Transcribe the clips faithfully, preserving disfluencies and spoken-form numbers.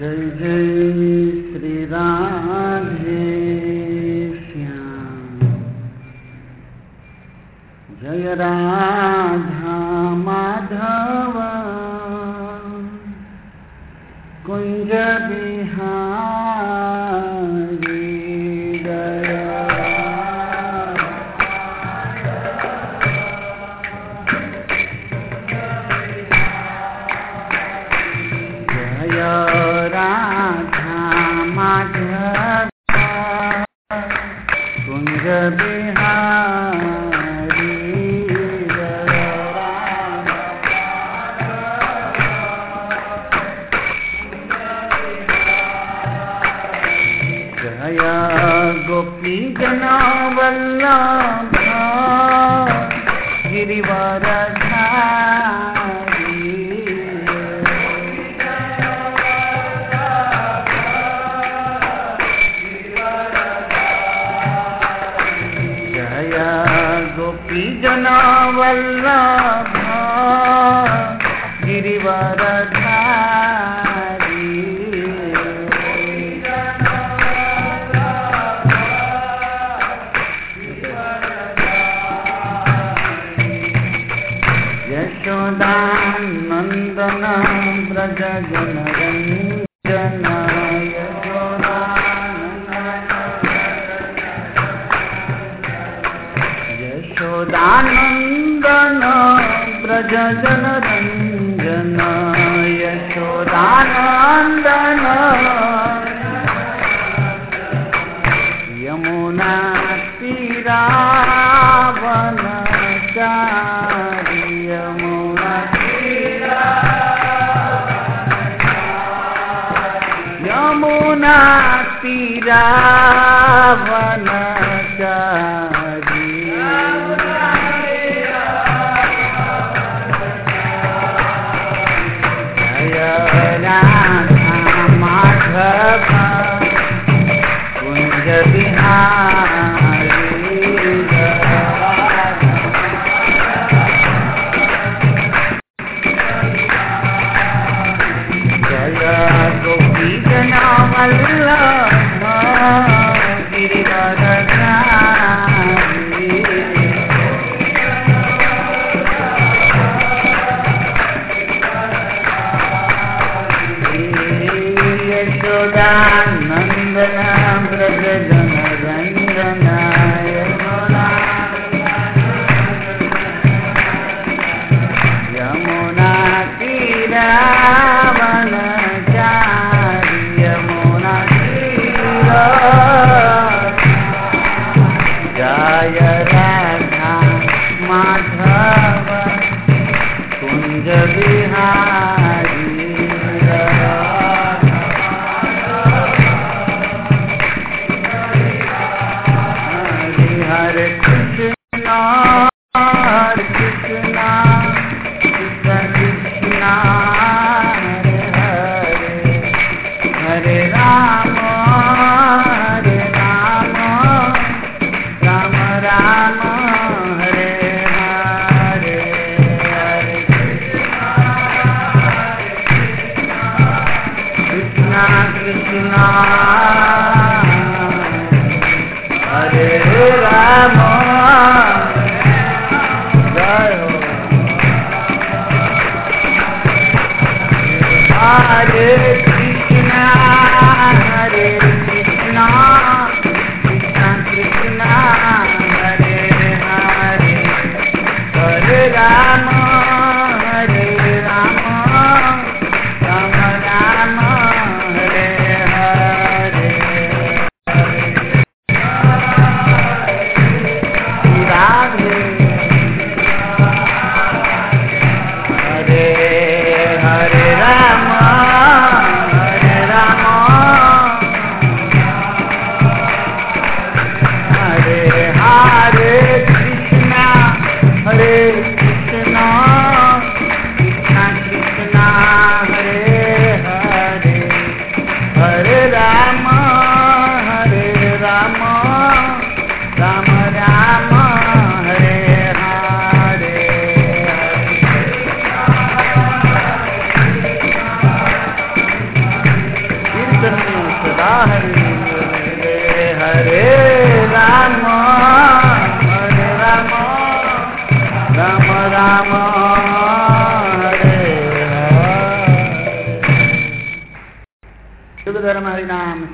जय जय श्री राधे श्याम, जय राधा माधव कुंज बिहारी, जय राधा माधव कुंज बिहारी, जय गोपी जना वल्लभ गिरिवरधारी, जय गोपी जना वल्लभ गिरिवरधारी, यशोदानंदन ब्रज जनरंजन, यशोदानंदन ब्रज जनरंजन, यशोदानंदन यमुना तीरावनचारी, यमुना यमुना तीरावनचारी, जय राधा माधव कुंज बिहारी, जय गोपी जना वल्लभ गिरिवरधारी,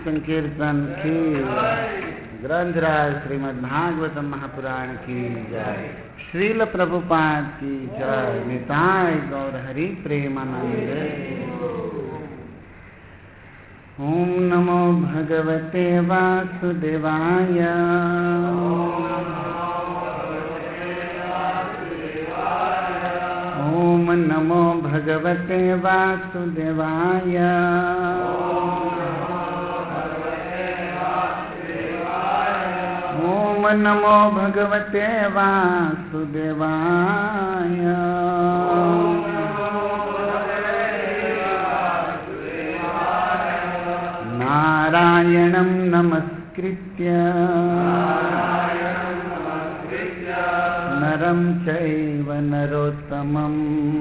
संकीर्तन की, ग्रंथराज श्रीमद् भागवतम महापुराण की जय, श्रील प्रभुपाद की जय, निताय गौर हरि प्रेमानंद। ओम नमो भगवते वासुदेवाय, ओम नमो भगवते वासुदेवाय, ओम नमो भगवते वासुदेवाय। नारायणं नमस्कृत्य नरं चैव नरोत्तमं,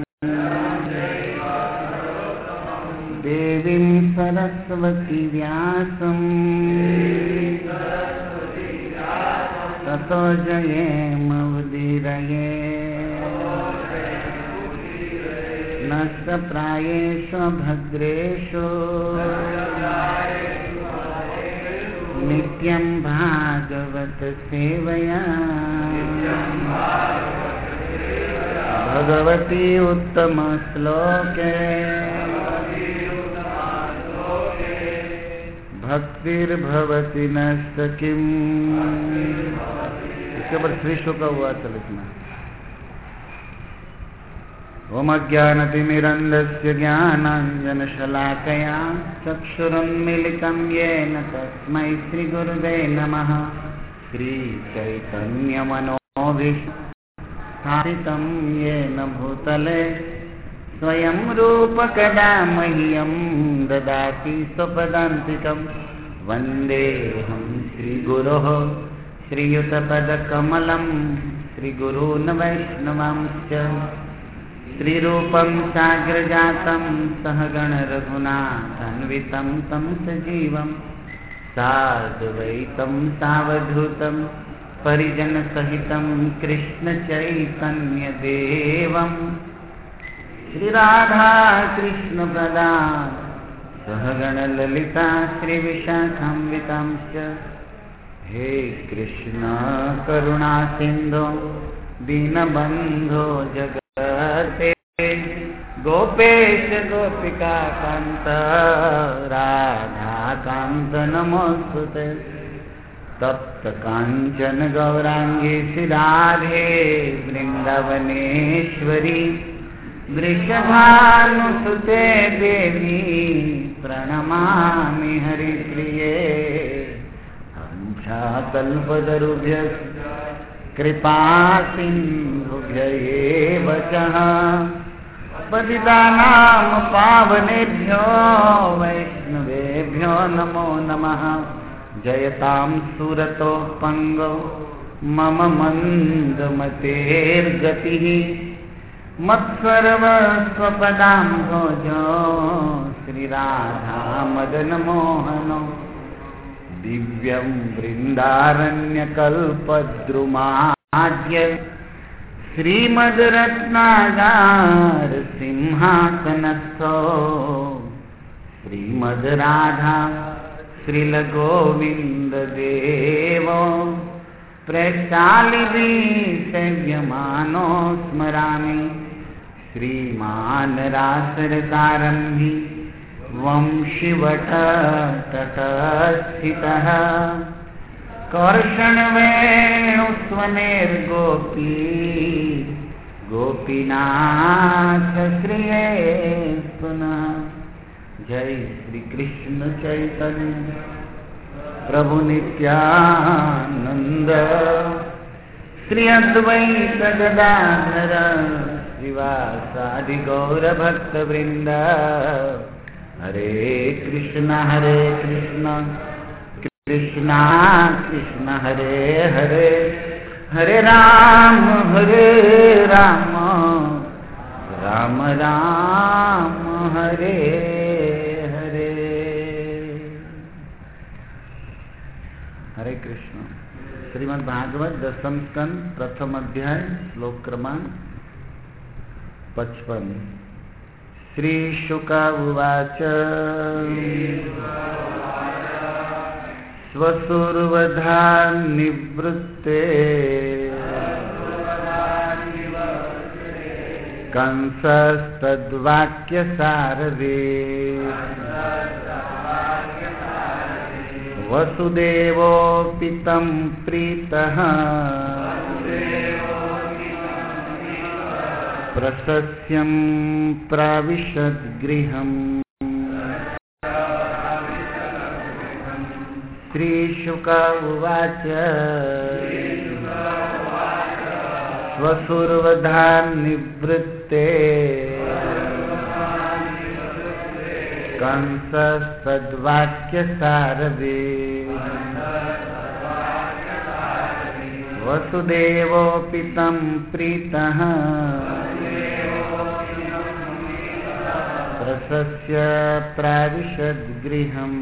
देवीं सरस्वती व्यासं ततो जयेमुदीरये। नष्टप्रायेषु भद्रेषु नित्यं भागवत सेवया, भगवती उत्तम श्लोके भक्तिर्भवति नष्ट किम। इसके ऊपर श्री शुक हुआ था लिखना। ओम अज्ञानतिमिरन्धस्य ज्ञानाञ्जनशलाकया चक्षुरुन्मीलितं येन तस्मै श्रीगुरुवे नमः। श्रीचैतन्यमनोभीष्टां येन भूतले स्वयं रूपकदा मह्यं ददाति स्वपदान्तिकं। वन्देऽहं श्रीगुरोः श्रीयुतपदकमलं, श्रीगुरून् वैष्णवांश्च, श्रीरूपं साग्रजातं सहगण रघुनाथान्वितं तं सजीवं साद्वैतं सावधूतं परिजनसहितं कृष्णचैतन्यदेवं श्रीराधा कृष्णप्रदान सहगण ललिता श्रीविशाखान्वितांश्च। हे कृष्ण करुणा सिन्धो दीनबन्धो जगत्पते, गोपेश गोपिका कान्त राधा कान्त नमोस्तुते। तप्त कांचन गौरांगी श्रीराधे वृंदावनेश्वरी, वृषभानुसुते देवी प्रणमामि हरिप्रिये। हंसाकल्पतरुभ्यश्च कृपा सिन्धुभ्य एव च, पतितानां पावनेभ्यो वैष्णवेभ्यो नमो नमः। जयतां सुरतो पंगो मम मंदमतेर्गतिः, मत्सर्वस्वपदाम्भोजो श्रीराधा मदनमोहनो। दिव्यं वृन्दारण्यकल्पद्रुमाद्य श्रीमद्रत्नागार सिंहासनस्थो, श्रीमद्राधा श्रीलगोविन्ददेवो प्रेष्ठालिभि सेव्यमानो स्मरामि। श्रीमान् रासरसारम्भि वंशिवटतटस्थितः, कर्षणवेणुस्वनेर्गोपी गोपीनाथ श्रिये पुनः। जय श्री कृष्ण चैतन्य प्रभु नित्यानंद, श्री अद्वैत गदाधर श्रीवासादि गौर भक्त वृंद। हरे कृष्ण हरे कृष्ण कृष्ण कृष्ण हरे हरे, हरे राम हरे राम राम राम हरे हरे। हरे कृष्ण। श्रीमद् भागवत दशम स्कंद प्रथम अध्याय श्लोक क्रमांक पचपन। श्री शुक उवाच स्वसुरवधान्निवृत्ते कंसस्तद्वाक्यसारवे वसुदेवोऽपि तं प्रीतः प्रशस्यं प्राविशद्गृहम्। श्रीशुक उवाच स्वसुरवधान्निवृत्ते कंसस्तद्वाक्यसारवे वसुदेवोऽपि तं प्रीतः प्रशस्य प्राविशद्गृहम्।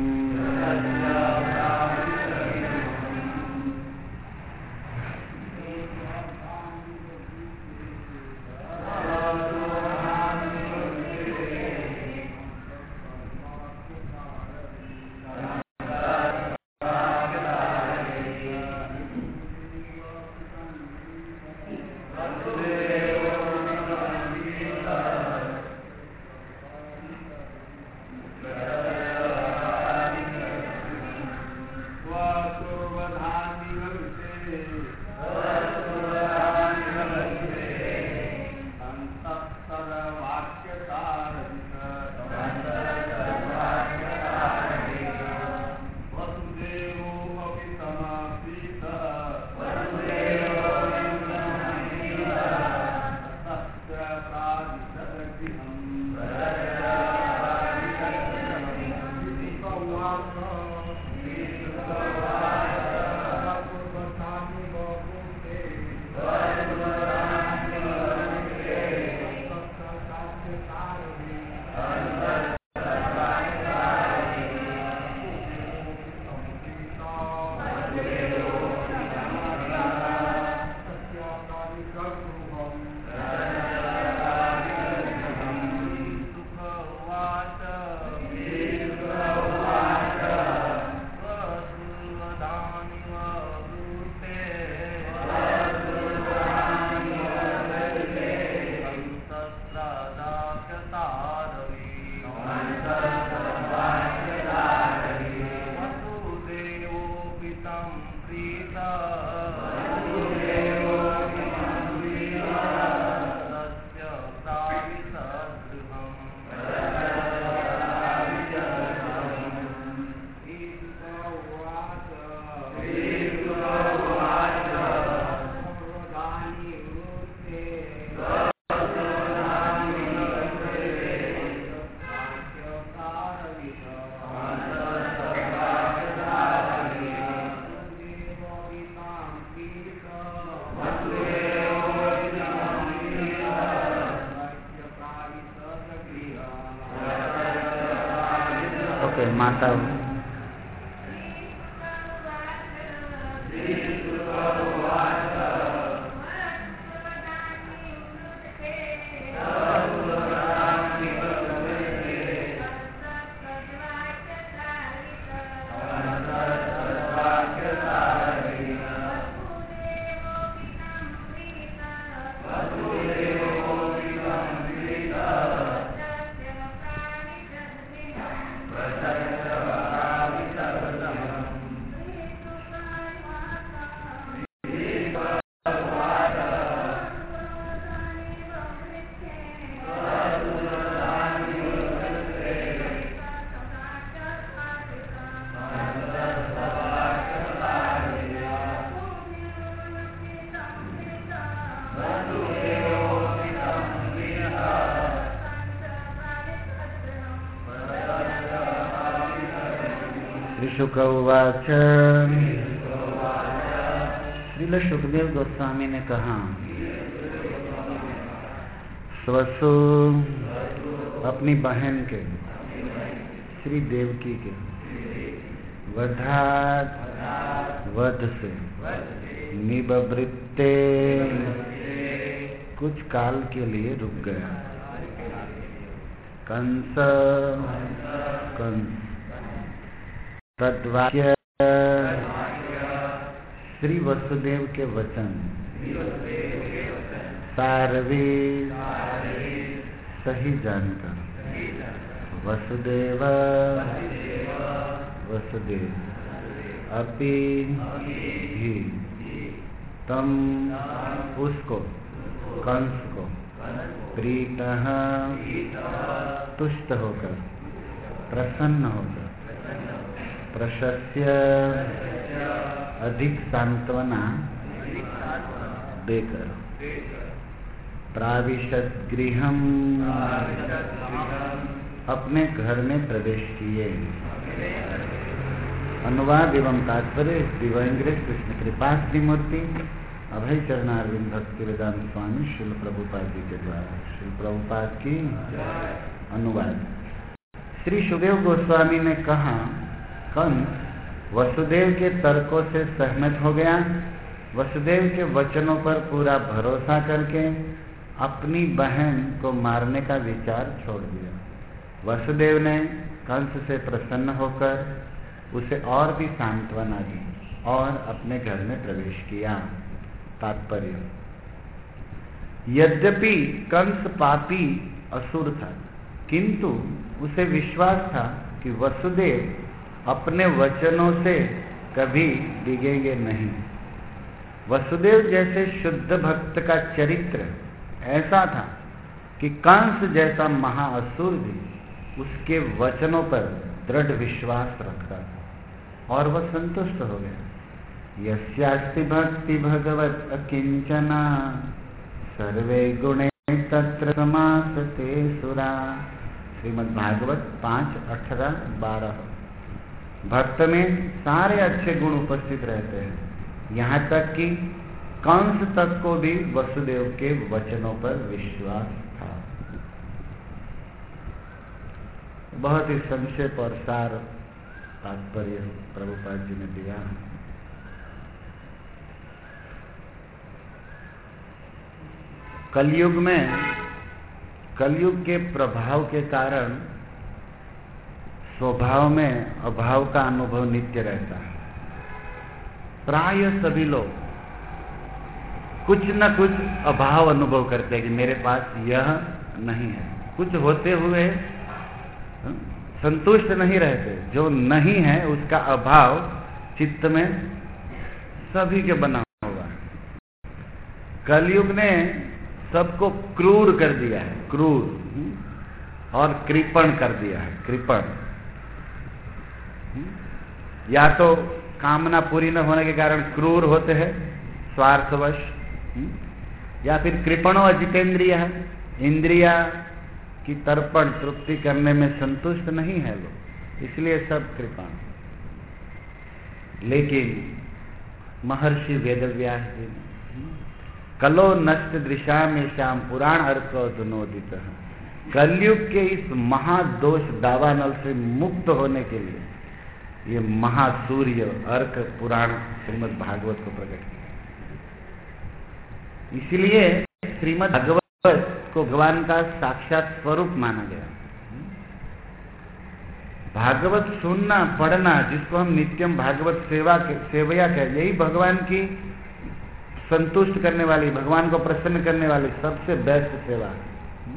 माता शुक उवाच। श्रील सुखदेव गोस्वामी ने कहा, स्वसु अपनी बहन के श्री देवकी के वधात वध से निवृत्ते कुछ काल के लिए रुक गया। कंस कंस तद्वाक्य श्री वसुदेव के वचन सारवे सही जानकर वसुदेव वसुदेव अपि भी तम उसको कंस को प्रीतः तुष्ट होकर प्रसन्न होकर प्रशस्य अधिक सांत्वना देकर प्राविशत गृहम अपने घर में प्रवेश किए। अनुवाद एवं तात्पर्य दिव्यांग्रे कृष्ण कृपास्ति मूर्ति अभय चरणारविंद भक्ति वेदांत स्वामी श्रील प्रभुपाद जी के द्वारा। श्री प्रभुपाद की अनुवाद। श्री सुखदेव गोस्वामी ने कहा, कंस वसुदेव के तर्कों से सहमत हो गया। वसुदेव के वचनों पर पूरा भरोसा करके अपनी बहन को मारने का विचार छोड़ दिया। वसुदेव ने कंस से प्रसन्न होकर उसे और भी सांत्वना दी और अपने घर में प्रवेश किया। तात्पर्य, यद्यपि कंस पापी असुर था, किंतु उसे विश्वास था कि वसुदेव अपने वचनों से कभी डिगेंगे नहीं। वसुदेव जैसे शुद्ध भक्त का चरित्र ऐसा था कि कंस जैसा महाअसुर भी उसके वचनों पर दृढ़ विश्वास रखता था और वह संतुष्ट हो गया। यस्यास्ति भक्ति भगवत अकिंचना सर्वे गुणे तत्र समासते सुरा। श्रीमद् भागवत पांच अठारह बारह। भक्त में सारे अच्छे गुण उपस्थित रहते हैं, यहाँ तक कि कंस तक को भी वसुदेव के वचनों पर विश्वास था। बहुत ही संक्षेप और सार तात्पर्य प्रभुपाद जी ने दिया। कलयुग में कलयुग के प्रभाव के कारण स्वभाव में अभाव का अनुभव नित्य रहता है। प्राय सभी लोग कुछ न कुछ अभाव अनुभव करते हैं कि मेरे पास यह नहीं है। कुछ होते हुए संतुष्ट नहीं रहते। जो नहीं है उसका अभाव चित्त में सभी के बना होगा। कलयुग ने सबको क्रूर कर दिया है, क्रूर और कृपण कर दिया है, कृपण। या तो कामना पूरी न होने के कारण क्रूर होते हैं स्वार्थवश, या फिर कृपणों अजितेंद्रिय है, इंद्रिया की तर्पण तृप्ति करने में संतुष्ट नहीं है लोग, इसलिए सब कृपण। लेकिन महर्षि वेदव्यास जी कलो नष्ट दृशा में श्याम पुराण अर्क नोदित, कलयुग के इस महादोष दावानल से मुक्त होने के लिए ये महासूर्य अर्क पुराण श्रीमद् भागवत को प्रकट किया। इसलिए श्रीमद् भागवत को भगवान का साक्षात स्वरूप माना गया। भागवत सुनना पढ़ना, जिसको हम नित्यम भागवत सेवा के सेवया कहते, यही भगवान की संतुष्ट करने वाली, भगवान को प्रसन्न करने वाली सबसे बेस्ट सेवा है।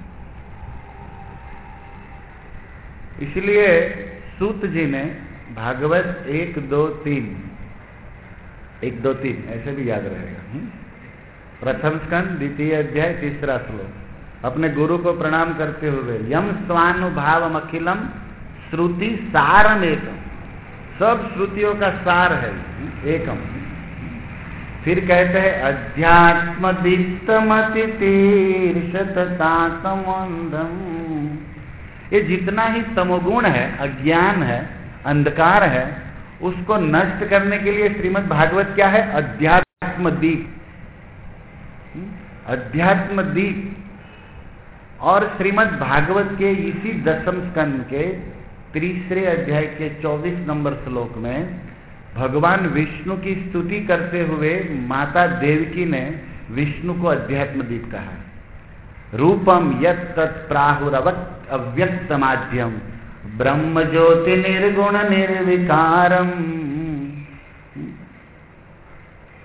इसलिए सूत जी ने भागवत एक दो तीन एक दो तीन ऐसे भी याद रहेगा। प्रथम स्कंद द्वितीय अध्याय तीसरा श्लोक अपने गुरु को प्रणाम करते हुए, यम स्वानुभावम अखिलम श्रुति सारम एकम, सब श्रुतियों का सार है एकम। फिर कहते हैं अध्यात्म दीप्तमति तीर्षततातमंदम, ये जितना ही तमोगुण है, अज्ञान है, अंधकार है, उसको नष्ट करने के लिए श्रीमद् भागवत क्या है? अध्यात्म दीप, अध्यात्म दीप। और श्रीमद् भागवत के इसी दसम स्कंद के तीसरे अध्याय के चौबीस नंबर श्लोक में भगवान विष्णु की स्तुति करते हुए माता देवकी ने विष्णु को अध्यात्म दीप कहा। रूपम यत् तत् प्राहुरवत् अव्यक्त माध्यम ब्रह्म ज्योति निर्गुण निर्विकारम।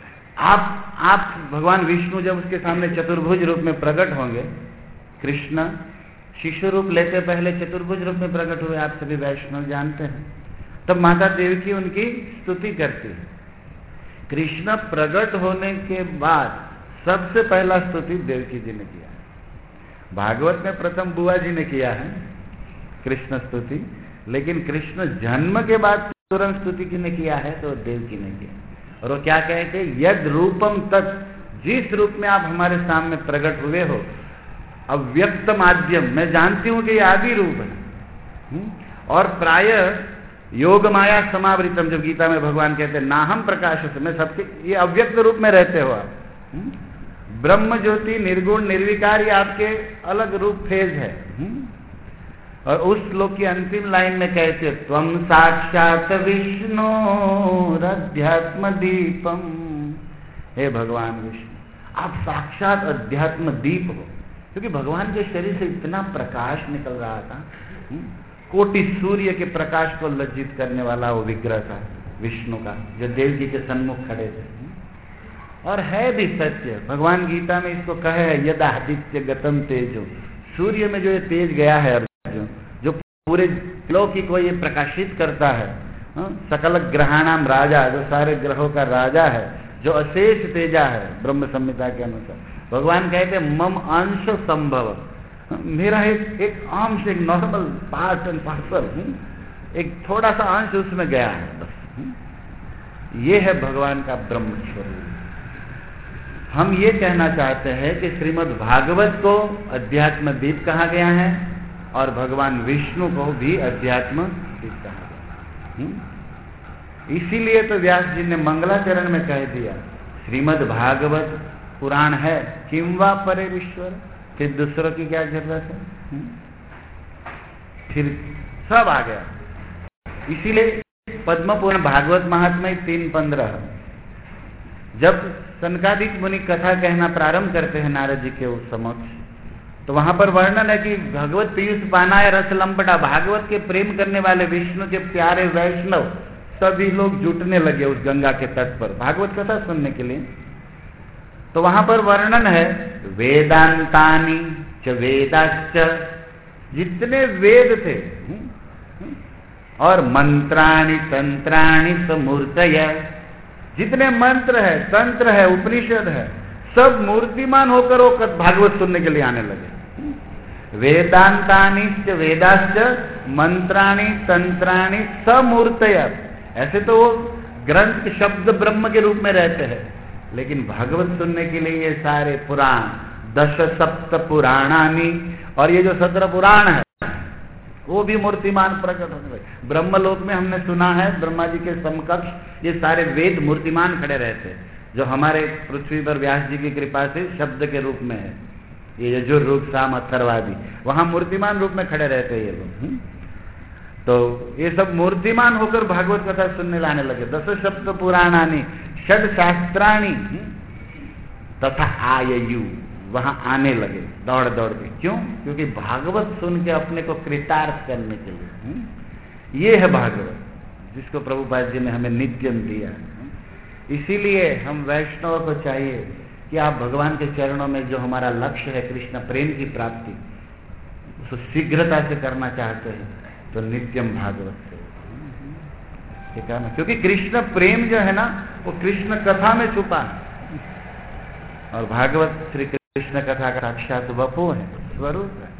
आप आप भगवान विष्णु जब उसके सामने चतुर्भुज रूप में प्रकट होंगे, कृष्ण शिशु रूप लेते पहले चतुर्भुज रूप में प्रकट हुए, आप सभी वैष्णव जानते हैं। तब माता देवकी उनकी स्तुति करती है। कृष्ण प्रकट होने के बाद सबसे पहला स्तुति देवकी जी ने किया है। भागवत में प्रथम बुआ जी ने किया है कृष्ण स्तुति, लेकिन कृष्ण जन्म के बाद तुरंत स्तुति किसने किया है तो देवकी ने किया। और वो क्या कहते हैं, यद रूपम तत्, जिस रूप में आप हमारे सामने प्रकट हुए हो, अव्यक्त माध्यम, मैं जानती हूं कि ये आदि रूप है, और प्राय योग माया समावृतम, जब गीता में भगवान कहते हैं नाहम प्रकाश से, मैं सबके, ये अव्यक्त रूप में रहते हो आप। ब्रह्म ज्योति निर्गुण निर्विकार, ये आपके अलग रूप फेज है। और उस श्लोक की अंतिम लाइन में कहते हैं त्वम साक्षात विष्णु अध्यात्म दीपम, हे भगवान विष्णु आप साक्षात अध्यात्म दीप हो। क्योंकि भगवान के शरीर से इतना प्रकाश निकल रहा था, कोटि सूर्य के प्रकाश को लज्जित करने वाला वो विग्रह था विष्णु का, जो देव जी के सन्मुख खड़े थे। और है भी सत्य, भगवान गीता में इसको कहे है यदा आदित्य गतम तेजो, सूर्य में जो ये तेज गया है अर्जुन, जो पूरे लौकी को ये प्रकाशित करता है, सकल ग्रहाणाम राजा, जो सारे ग्रहों का राजा है, जो अशेष तेजा है ब्रह्म संहिता के अनुसार। भगवान कहते मम अंश संभव, मेरा एक एक अंश, एक नॉर्मल पार्ट एंड पार्सल, एक थोड़ा सा अंश उसमें गया है बस। ये है भगवान का ब्रह्म स्वरूप। हम ये कहना चाहते हैं कि श्रीमद् भागवत को अध्यात्म दीप कहा गया है और भगवान विष्णु को भी अध्यात्म दीप कहा गया। इसीलिए तो व्यास जी ने मंगलाचरण में कह दिया श्रीमद् भागवत पुराण है, किम वा परे विश्वर, फिर दूसरों की क्या जरूरत है, फिर सब आ गया। इसीलिए पद्म पुराण भागवत महात्म्य तीन पंद्रह, जब सनकादिक मुनि कथा कहना प्रारंभ करते हैं नारद जी के उस समक्ष, तो वहां पर वर्णन है कि भगवत पीयूष पानाय रस लंपटा, भागवत के प्रेम करने वाले विष्णु के प्यारे वैष्णव सभी लोग जुटने लगे उस गंगा के तट पर भागवत कथा सुनने के लिए। तो वहां पर वर्णन है वेदांतानि च वेदाश्च, जितने वेद थे और मंत्राणि तंत्राणि समूर्तय, जितने मंत्र है तंत्र है उपनिषद है, सब मूर्तिमान होकर वो भागवत सुनने के लिए आने लगे। वेदांतानि च वेदाश्च मंत्राणि तंत्राणि समूर्तय, ऐसे तो वो ग्रंथ शब्द ब्रह्म के रूप में रहते हैं, लेकिन भागवत सुनने के लिए ये सारे पुराण, दश सप्त पुराणानि, और ये जो सत्रह पुराण है वो भी मूर्तिमान प्रकट होने लगे। ब्रह्मलोक में हमने सुना है ब्रह्मा जी के समकक्ष ये सारे वेद मूर्तिमान खड़े रहते हैं, जो हमारे पृथ्वी पर व्यास जी की कृपा से शब्द के रूप में है, ये यजुर्वेद साम अथर्वादि, वहां मूर्तिमान रूप में खड़े रहते हैं ये लोग। तो ये सब मूर्तिमान होकर भागवत कथा सुनने लाने लगे। दस सप्त पुराणानि षड शास्त्राणी तथा आयु, वहां आने लगे दौड़ दौड़ के। क्यों? क्योंकि भागवत सुन के अपने को कृतार्थ करने के लिए। ये है भागवत जिसको प्रभुपाद जी ने हमें नित्यम दिया। इसीलिए हम वैष्णव को चाहिए कि आप भगवान के चरणों में जो हमारा लक्ष्य है कृष्ण प्रेम की प्राप्ति, उसको शीघ्रता से करना चाहते हैं तो नित्यम भागवत से, ठीक है ना? क्योंकि कृष्ण प्रेम जो है ना वो कृष्ण कथा में छुपा है, और भागवत श्री कृष्ण कथा का साक्षात वपु है, स्वरूप है।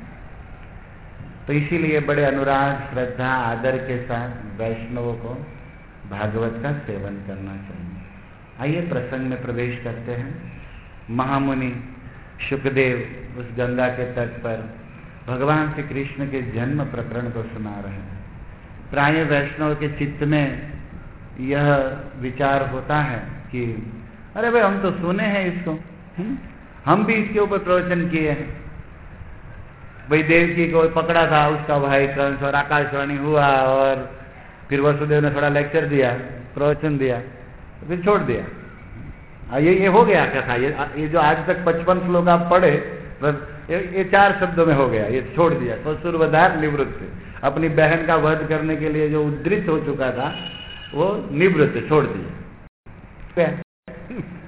तो इसीलिए बड़े अनुराग श्रद्धा आदर के साथ वैष्णवों को भागवत का सेवन करना चाहिए। आइए प्रसंग में प्रवेश करते हैं। महामुनि शुकदेव उस गंगा के तट पर भगवान श्री कृष्ण के जन्म प्रकरण को सुना रहे हैं। प्राय वैष्णव के चित्त में यह विचार होता है कि अरे भाई हम तो सुने हैं इसको, हुँ? हम भी इसके ऊपर प्रवचन किए हैं। भाई देवकी को पकड़ा था उसका भाई कंस और आकाशवाणी हुआ, और फिर वसुदेव ने थोड़ा लेक्चर दिया, प्रवचन दिया, तो फिर छोड़ दिया। ये ये हो गया क्या था? ये ये जो आज तक पचपन श्लोक आप पढ़े, ये, ये चार शब्दों में हो गया, ये छोड़ दिया। तो सूर्यवधार निवृत्त, अपनी बहन का वध करने के लिए जो उद्धृत हो चुका था वो निवृत्त, छोड़ दिया।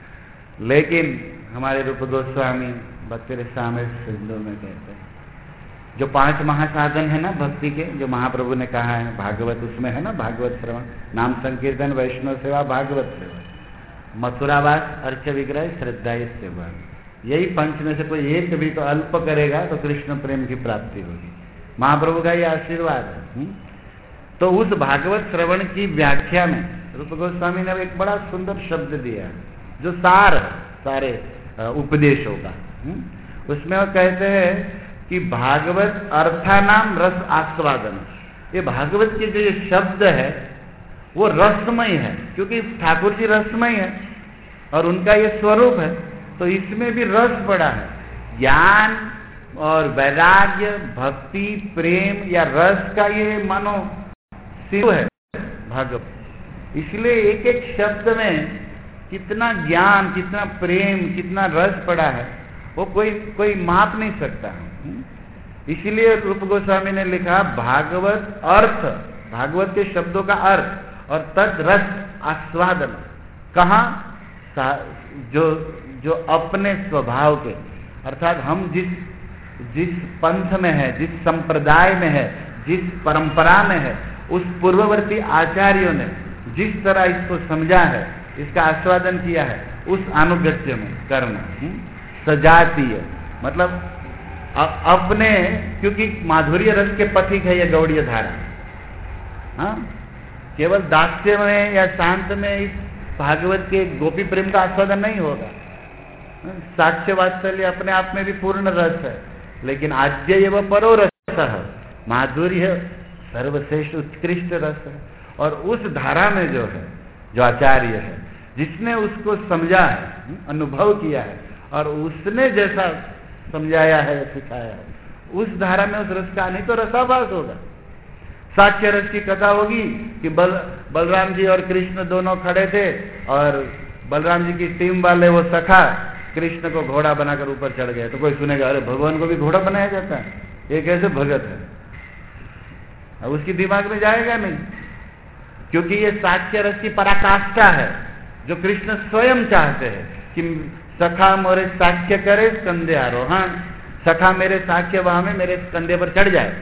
लेकिन हमारे रूप गोस्वामी भक्ति रसामृत सिंधु में कहते हैं जो पांच महासाधन है ना भक्ति के, जो महाप्रभु ने कहा है भागवत, उसमें है ना भागवत श्रवण, नाम संकीर्तन, वैष्णव सेवा, भागवत सेवा, मथुरावास, अर्च विग्रह, श्रद्धा सेवा, यही पंच में से कोई एक भी तो अल्प करेगा तो कृष्ण प्रेम की प्राप्ति होगी। महाप्रभु का ये आशीर्वाद है। हुँ? तो उस भागवत श्रवण की व्याख्या में रूप गोस्वामी ने एक बड़ा सुंदर शब्द दिया जो सार है सारे उपदेशों का। हुँ? उसमें वो कहते हैं कि भागवत अर्थानाम रस आस्वादन। ये भागवत के जो ये शब्द है वो रसमय है, क्योंकि ठाकुर जी रसमय है और उनका ये स्वरूप है, तो इसमें भी रस बड़ा है। ज्ञान और वैराग्य, भक्ति, प्रेम या रस का ये मानो सिंधु है भागवत। इसलिए एक एक शब्द में कितना ज्ञान, कितना प्रेम, कितना रस पड़ा है वो कोई कोई माप नहीं सकता। इसलिए रूप गोस्वामी ने लिखा भागवत अर्थ, भागवत के शब्दों का अर्थ और तद रस आस्वादन। कहाँ? जो जो अपने स्वभाव के, अर्थात हम जिस जिस पंथ में है, जिस संप्रदाय में है, जिस परंपरा में है, उस पूर्ववर्ती आचार्यों ने जिस तरह इसको समझा है, इसका आस्वादन किया है, उस अनुगत्य में करना। सजातीय मतलब अपने, क्योंकि माधुर्य रस के पथिक है ये गौड़ीय धारा। हाँ, केवल दास्य में या शांत में इस भागवत के गोपी प्रेम का आस्वादन नहीं होगा। साक्ष्य वात्सल्य अपने आप में भी पूर्ण रस है, लेकिन आद्य एवं परो रस है, माधुर्य सर्वश्रेष्ठ उत्कृष्ट रस है। और उस धारा में जो है, जो आचार्य है, जिसने उसको समझा है, अनुभव किया है और उसने जैसा समझाया है, सिखाया है, उस धारा में उस रस का नहीं तो रसाभास होगा। साक्ष्य रस की कथा होगी कि बल बलराम जी और कृष्ण दोनों खड़े थे और बलराम जी की टीम वाले वो सखा कृष्ण को घोड़ा बनाकर ऊपर चढ़ गए, तो कोई सुनेगा अरे भगवान को भी घोड़ा बनाया जाता है, ये कैसे भगत है? अब उसकी दिमाग में जाएगा नहीं, क्योंकि ये साक्ष्य रस की पराकाष्ठा है जो कृष्ण स्वयं चाहते हैं कि सखा मोरे साक्ष्य करे कंधे आरोहण, सखा मेरे साक्ष्य वहां में मेरे कंधे पर चढ़ जाए।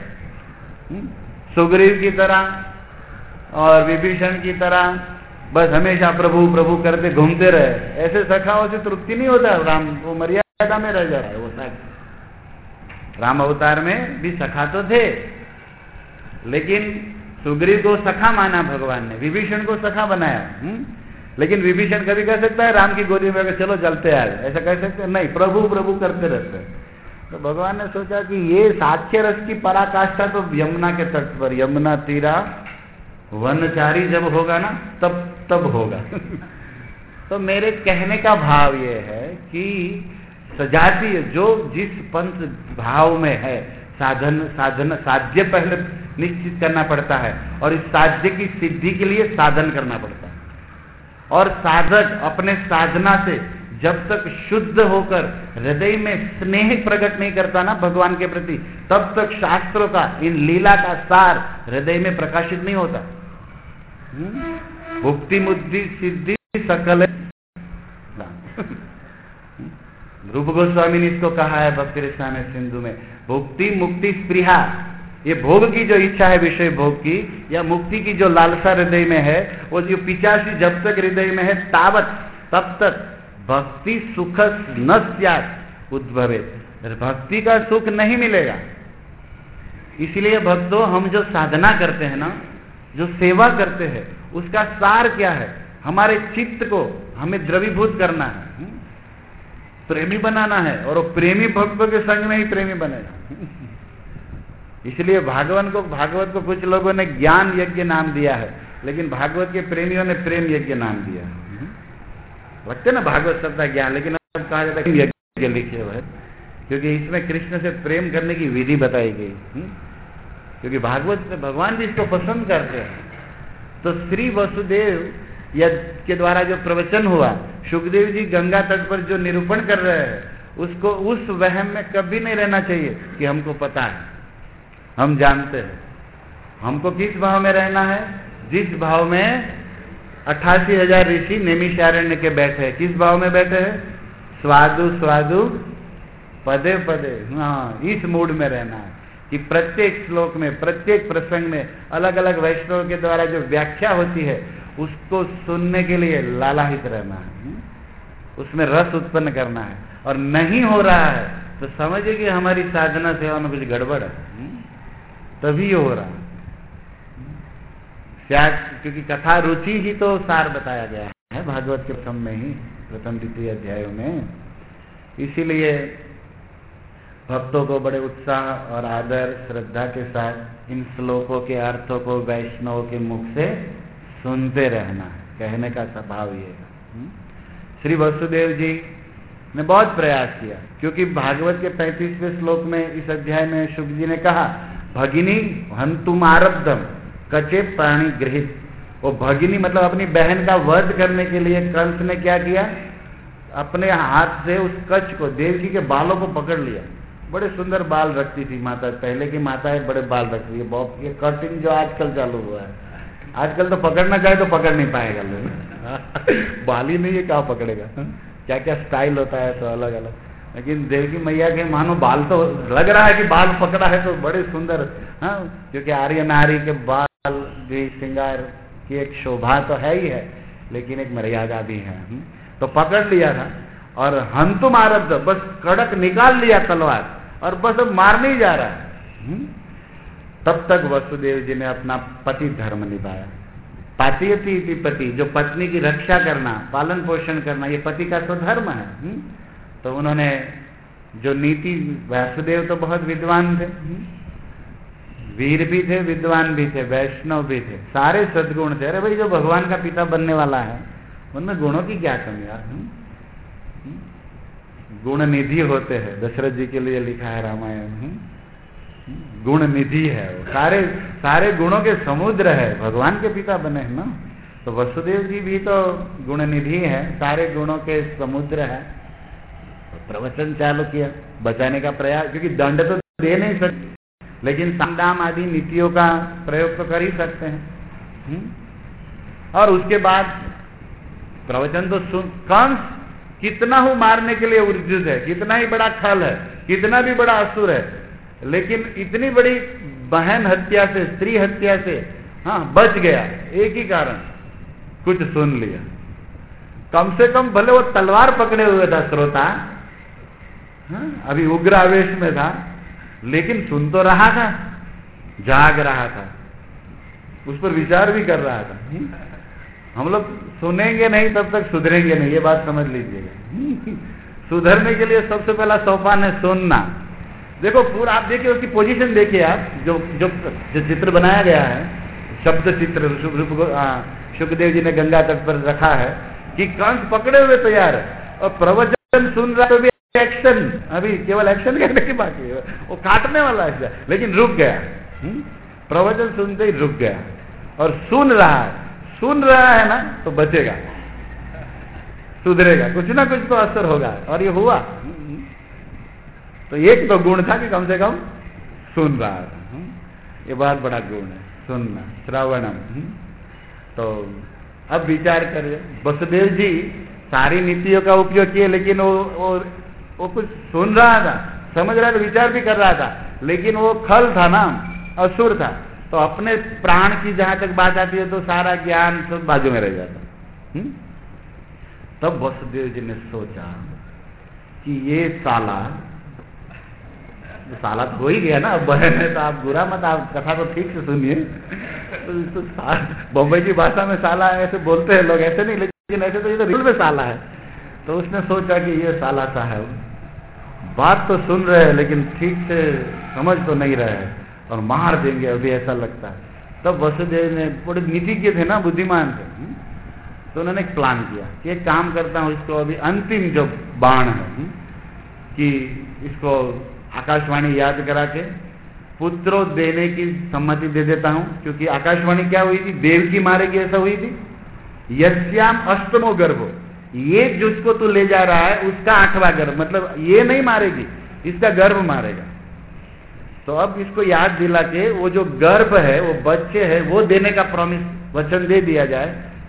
सुग्रीव की तरह और विभीषण की तरह बस हमेशा प्रभु प्रभु करते घूमते रहे, ऐसे सखाओं से तृप्ति नहीं होता। राम वो मर्यादा में रह जा रहा है वो साक्ष्य। राम अवतार में भी सखा तो थे, लेकिन सुग्रीव को सखा माना भगवान ने, विभीषण को सखा बनाया। हुँ? लेकिन विभीषण कभी कह सकता है राम की गोदी में अगर चलो जलते आ गए, ऐसा कह सकते नहीं, प्रभु प्रभु करते रहते हैं। तो भगवान ने सोचा कि ये साक्ष्य रस की पराकाष्ठा तो यमुना के तट पर, यमुना तीरा वनचारी जब होगा ना तब तब होगा। तो मेरे कहने का भाव ये है कि सजातीय जो जिस पंथ भाव में है, साधन साधन साध्य पहले निश्चित करना पड़ता है और इस साध्य की सिद्धि के लिए साधन करना पड़ता है। और साधक अपने साधना से जब तक शुद्ध होकर हृदय में स्नेह प्रकट नहीं करता ना भगवान के प्रति, तब तक शास्त्रों का, इन लीला का सार हृदय में प्रकाशित नहीं होता। भुक्ति मुक्ति सिद्धि सकल। रूप गोस्वामी ने इसको कहा है भक्ति रसामृत सिंधु में, भुक्ति मुक्ति स्पृहा, ये भोग की जो इच्छा है विषय भोग की या मुक्ति की जो लालसा हृदय में है, वो जो पिचासी जब तक हृदय में है तावत तब तक भक्ति सुख न स्यात् उद्भवे, भक्ति का सुख नहीं मिलेगा। इसलिए भक्तों, हम जो साधना करते हैं ना, जो सेवा करते हैं, उसका सार क्या है? हमारे चित्त को हमें द्रवीभूत करना है, प्रेमी बनाना है, और वो प्रेमी भक्तों के संग में ही प्रेमी बनेगा। इसलिए भागवन को भागवत को कुछ लोगों ने ज्ञान यज्ञ नाम दिया है, लेकिन भागवत के प्रेमियों ने प्रेम यज्ञ नाम दिया है। लगते ना भागवत शब्द ज्ञान, लेकिन अब कहा जाता है यज्ञ लिखे हुए, क्योंकि इसमें कृष्ण से प्रेम करने की विधि बताई गई। क्योंकि भागवत में भगवान जी इसको पसंद करते हैं। तो श्री वसुदेव के द्वारा जो प्रवचन हुआ, सुखदेव जी गंगा तट पर जो निरूपण कर रहे हैं, उसको उस वहम में कभी नहीं रहना चाहिए कि हमको पता है, हम जानते हैं। हमको किस भाव में रहना है? जिस भाव में अट्ठासी हजार ऋषि नैमिषारण्य के बैठे हैं। किस भाव में बैठे हैं? स्वादु स्वादु पदे पदे। हाँ, इस मूड में रहना है कि प्रत्येक श्लोक में, प्रत्येक प्रसंग में अलग अलग वैष्णव के द्वारा जो व्याख्या होती है उसको सुनने के लिए लालायित रहना है, उसमें रस उत्पन्न करना है। और नहीं हो रहा है तो समझिए कि हमारी साधना सेवा में कुछ गड़बड़ है, तभी ये हो रहा है। शायद क्योंकि कथा रुचि ही तो सार बताया गया है भागवत के प्रथम में ही, प्रथम द्वितीय अध्यायों में। इसीलिए भक्तों को बड़े उत्साह और आदर श्रद्धा के साथ इन श्लोकों के अर्थों को वैष्णव के मुख से सुनते रहना है, कहने का स्वभाव ये है। श्री वसुदेव जी ने बहुत प्रयास किया, क्योंकि भागवत के पैंतीसवें श्लोक में इस अध्याय में शुक जी ने कहा, भगिनी हंतुम आरब्धम कचे प्राणी गृहित। वो भगिनी मतलब अपनी बहन का वध करने के लिए कंस ने क्या किया, अपने हाथ से उस कच को, देवकी के बालों को पकड़ लिया। बड़े सुंदर बाल रखती थी माता, पहले की माताएं बड़े बाल रखती है। बहुत ये कटिंग जो आजकल चालू हुआ है, आजकल तो पकड़ना चाहे तो पकड़ नहीं पाएगा लोग बाल ही नहीं है, क्या पकड़ेगा? क्या क्या स्टाइल होता है तो अलग अलग। लेकिन देवकी मैया के मानो बाल तो लग रहा है कि बाल पकड़ा है तो बड़े सुंदर। हाँ, क्योंकि आर्य नारी के बाल भी श्रृंगार की एक शोभा तो है ही है, लेकिन एक मर्यादा भी है। तो पकड़ लिया था और हंतुम आरब्ध, बस कड़क निकाल लिया तलवार और बस अब मारने ही जा रहा है। तब तक वसुदेव जी ने अपना पति धर्म निभाया। पातियति इति पति, जो पत्नी की रक्षा करना, पालन पोषण करना, ये पति का तो धर्म है। हुँ? तो उन्होंने जो नीति, वासुदेव तो बहुत विद्वान थे, वीर भी थे, विद्वान भी थे, वैष्णव भी थे, सारे सद्गुण थे। अरे भाई, जो भगवान का पिता बनने वाला है उनमें गुणों की क्या कमी यार? गुण निधि होते हैं, दशरथ जी के लिए लिखा है रामायण। गुण निधि है वो, सारे सारे गुणों के समुद्र है, भगवान के पिता बने हैं ना। तो वसुदेव जी भी तो गुण निधि है, सारे गुणों के समुद्र है। तो प्रवचन चालू किया, बचाने का प्रयास, क्योंकि दंड तो दे नहीं सकते, लेकिन संदाम आदि नीतियों का प्रयोग तो कर ही सकते हैं। और उसके बाद प्रवचन तो सुन, कंस कितना हो मारने के लिए उद्युक्त है, कितना ही बड़ा खल है, कितना भी बड़ा असुर है, लेकिन इतनी बड़ी बहन हत्या से, स्त्री हत्या से हाँ बच गया, एक ही कारण, कुछ सुन लिया। कम से कम भले वो तलवार पकड़े हुए था श्रोता, हाँ, अभी उग्र आवेश में था, लेकिन सुन तो रहा था, जाग रहा था, उस पर विचार भी कर रहा था। हम लोग सुनेंगे नहीं तब तक सुधरेंगे नहीं, ये बात समझ लीजिएगा। सुधरने के लिए सबसे पहला सोपान है सुनना। देखो पूरा, आप देखिए उसकी पोजीशन देखिए आप, जो जो जो चित्र बनाया गया है, शब्द चित्र सुखदेव जी ने गंगा तट पर रखा है कि कंस पकड़े हुए तैयार है और प्रवचन सुन रहा, तो भी एक्शन, अभी केवल एक्शन करने की बाकी है, वो काटने वाला है, लेकिन रुक गया। प्रवचन सुनते ही रुक गया और सुन रहा है। सुन रहा है ना तो बचेगा, सुधरेगा, कुछ ना कुछ तो असर होगा, और ये हुआ। तो एक तो गुण था कि कम से कम सुन रहा था, ये बहुत बड़ा गुण है, सुनना, श्रवणम। तो अब विचार करिए, वसुदेव जी सारी नीतियों का उपयोग किए, लेकिन वो वो वो कुछ सुन रहा था, समझ रहा था, विचार भी कर रहा था, लेकिन वो खल था ना, असुर था। तो अपने प्राण की जहां तक बात आती है तो सारा ज्ञान सब बाजू में रह जाता। हुँ? तब वसुदेव जी ने सोचा कि ये साला, साला तो हो ही गया ना, अब बहन है तो आप बुरा मत, आप कथा को ठीक से सुनिए। तो, तो बम्बई की भाषा में साला ऐसे बोलते हैं लोग, ऐसे नहीं, लेकिन ऐसे तो ये तो रियल में साला है। तो उसने सोचा कि ये साला सा है, बात तो सुन रहे हैं लेकिन ठीक से समझ तो नहीं रहे हैं, और मार देंगे अभी, ऐसा लगता है। तब वसुदेव ने, बड़े नीतिज्ञ थे ना, बुद्धिमान थे, तो उन्होंने एक प्लान किया कि एक काम करता हूँ, इसको अभी अंतिम जो बाण है कि इसको आकाशवाणी याद करा के पुत्रों देने की सम्मति दे देता हूँ। क्योंकि आकाशवाणी क्या हुई थी, देव की मारेगी ऐसा हुई थी। यस्याम अष्टमो गर्भो, ये जिसको तू ले जा रहा है उसका आठवां गर्भ, मतलब ये नहीं मारेगी, इसका गर्भ मारेगा। तो अब इसको याद दिला के वो जो गर्भ है, वो बच्चे है, वो देने का प्रॉमिस, वचन दे दिया जाए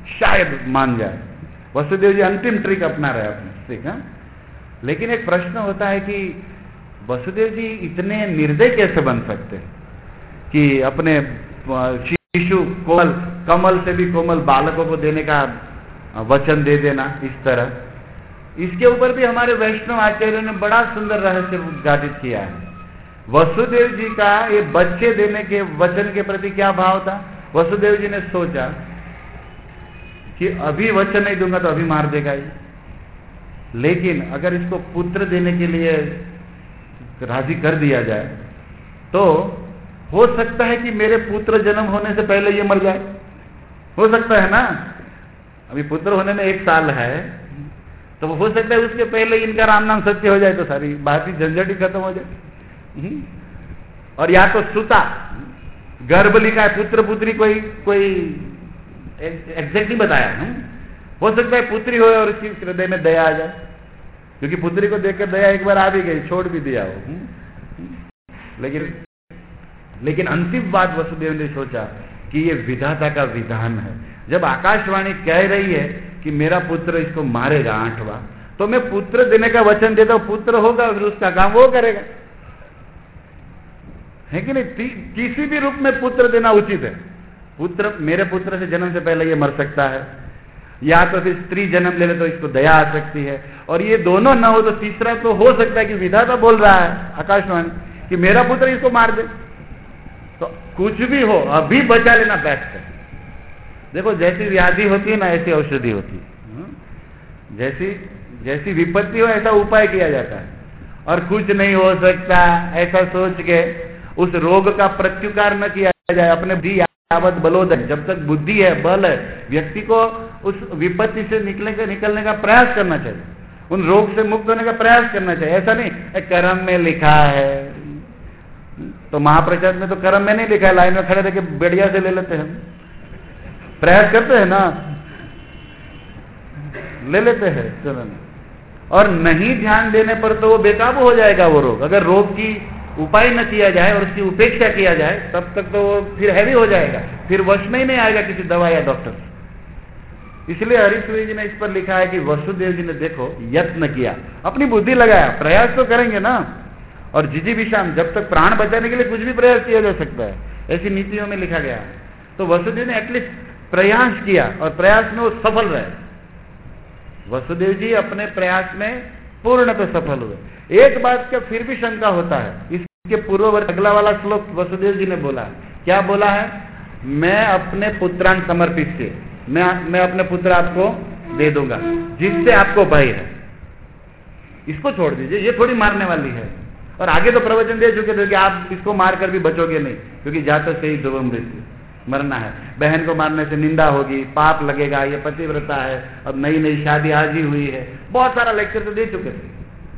शायद मान जाए। वसुदेव जी अंतिम ट्रिक अपना रहे अपने ठीक है। लेकिन एक प्रश्न होता है कि वसुदेव जी इतने निर्दय कैसे बन सकते हैं कि अपने शिशु कोमल कमल से भी कोमल बालकों को देने का वचन दे देना इस तरह। इसके ऊपर भी हमारे वैष्णव आचार्यों ने बड़ा सुंदर रहस्य उद्घाटित किया है। वसुदेव जी का ये बच्चे देने के वचन के प्रति क्या भाव था? वसुदेव जी ने सोचा कि अभी वचन नहीं दूंगा तो अभी मार देगा ही, लेकिन अगर इसको पुत्र देने के लिए राजी कर दिया जाए तो हो सकता है कि मेरे पुत्र जन्म होने से पहले ये मर जाए। हो सकता है ना, अभी पुत्र होने में एक साल है तो हो सकता है उसके पहले इनका राम नाम सत्य हो जाए तो सारी बात ही झंझट ही खत्म हो जाए। और या तो सुता गर्भ लिखा है, पुत्र पुत्री कोई कोई एग्जैक्टली बताया है, हो सकता है पुत्री हो और उसकी हृदय में दया आ जाए, क्योंकि पुत्री को देखकर दया एक बार आ भी गई, छोड़ भी दिया हो। लेकिन लेकिन अंतिम बात वसुदेव ने सोचा कि ये विधाता का विधान है। जब आकाशवाणी कह रही है कि मेरा पुत्र इसको मारेगा आठवां, तो मैं पुत्र देने का वचन देता हूं, पुत्र होगा फिर उसका काम वो करेगा, है कि नहीं? किसी भी रूप में पुत्र देना उचित है। पुत्र मेरे पुत्र से जन्म से पहले ये मर सकता है, या तो फिर स्त्री जन्म ले ले तो इसको दया आ सकती है, और ये दोनों न हो तो तीसरा तो हो सकता है कि विधाता बोल रहा है आकाशवाणी कि मेरा पुत्र इसको मार दे। तो कुछ भी हो अभी बचा लेना बेस्ट है। देखो जैसी व्याधि होती है ना ऐसी औषधि होती है, जैसी जैसी विपत्ति हो ऐसा उपाय किया जाता है, और कुछ नहीं हो सकता ऐसा सोच के उस रोग का प्रत्युकार न किया जाए। अपने बुद्धि यावत बलोदय, जब तक बुद्धि है बल है, व्यक्ति को उस विपत्ति से निकलने का निकलने का प्रयास करना चाहिए, उन रोग से मुक्त होने का प्रयास करना चाहिए। ऐसा नहीं कर्म में लिखा है, तो महाप्रसाद में तो कर्म में नहीं लिखा है, लाइन में खड़े रह के बढ़िया से ले लेते हैं, प्रयास करते हैं ना, ले लेते हैं चलन, और नहीं ध्यान देने पर तो वो बेकाबू हो जाएगा वो रोग। अगर रोग की उपाय न किया जाए और उसकी उपेक्षा किया जाए तब तक तो वो फिर हैवी हो जाएगा, फिर वश में ही नहीं आएगा किसी दवा या डॉक्टर। इसलिए हरीश्वरी जी ने इस पर लिखा है कि वसुदेव जी ने देखो यत्न किया, अपनी बुद्धि लगाया, प्रयास तो करेंगे ना, और जिजी विषाम, जब तक प्राण बचाने के लिए कुछ भी प्रयास किया जा सकता है, ऐसी नीतियों में लिखा गया है। तो वसुदेव ने एटलीस्ट प्रयास किया और प्रयास में वो सफल रहे। वसुदेव जी अपने प्रयास में पूर्णतः सफल हुए। एक बात का फिर भी शंका होता है, इसके पूर्ववर्ती अगला वाला श्लोक वसुदेव जी ने बोला, क्या बोला है? मैं अपने पुत्रान समर्पित से, मैं मैं अपने पुत्र आपको दे दूंगा जिससे आपको भय है, इसको छोड़ दीजिए, ये थोड़ी मारने वाली है। और आगे तो प्रवचन दे चुके थे कि आप इसको मारकर भी बचोगे नहीं, क्योंकि जातक से ही ध्रुव मृत्यु, मरना है। बहन को मारने से निंदा होगी, पाप लगेगा, ये पतिव्रता है, अब नई नई शादी आज ही हुई है, बहुत सारा लेक्चर तो दे चुके थे।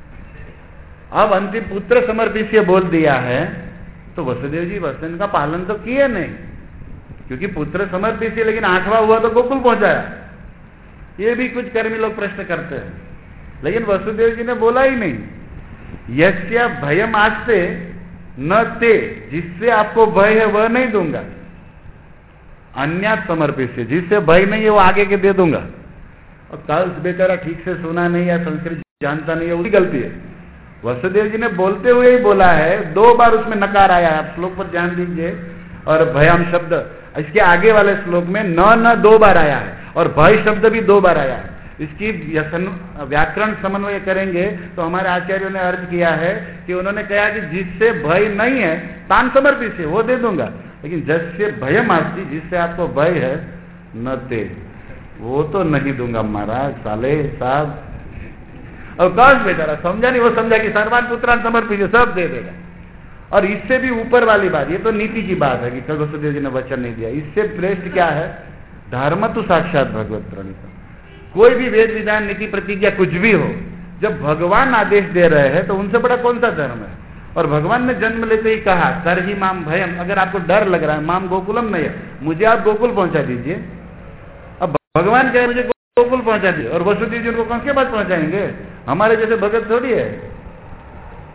अब अंतिम पुत्र समर्पित से बोल दिया है, तो वसुदेव जी वचन का पालन तो किए नहीं, क्योंकि पुत्र समर्पित से, लेकिन आठवां हुआ तो गोकुल पहुंचाया। ये भी कुछ कर्मी लोग प्रश्न करते हैं, लेकिन वसुदेव जी ने बोला ही नहीं, यस्य भयम आस्ते न ते, जिससे आपको भय है वह नहीं दूंगा, अन्य समर्पित से, जिससे भय नहीं है वो आगे के दे दूंगा। और कल बेचारा ठीक से सुना नहीं या संस्कृत जानता नहीं है, उसकी गलती है। वसुदेव जी ने बोलते हुए ही बोला है, दो बार उसमें नकार आया है, आप श्लोक पर ध्यान दीजिए। और भयम शब्द इसके आगे वाले श्लोक में न न दो बार आया है, और भय शब्द भी दो बार आया है। इसकी व्याकरण समन्वय करेंगे तो हमारे आचार्यों ने अर्थ किया है कि उन्होंने कहा कि जिससे भय नहीं है तान समर्पित से वो दे दूंगा, लेकिन जैसे भयम आस्ति, जिससे आपको भय है, न ते, वो तो नहीं दूंगा महाराज साले साहब। और कौन बेचारा समझा नहीं, वो समझा कि सर्वान पुत्रान समर्पित सब दे देगा। और इससे भी ऊपर वाली बात, ये तो नीति की बात है कि कल वसुदेव जी ने वचन नहीं दिया, इससे श्रेष्ठ क्या है? धर्म तो साक्षात भगवत प्रणीत। कोई भी वेद विधान नीति प्रतिज्ञा कुछ भी हो, जब भगवान आदेश दे रहे हैं तो उनसे बड़ा कौन सा धर्म है? और भगवान ने जन्म लेते ही कहा कर ही माम भयम, अगर आपको डर लग रहा है, माम गोकुलम नहीं है, मुझे आप गोकुल पहुंचा दीजिए। अब भगवान कहे मुझे गोकुल पहुंचा दिए, और वसुदेव जी उनको कौन के बात पहुंचाएंगे? हमारे जैसे भगत थोड़ी है।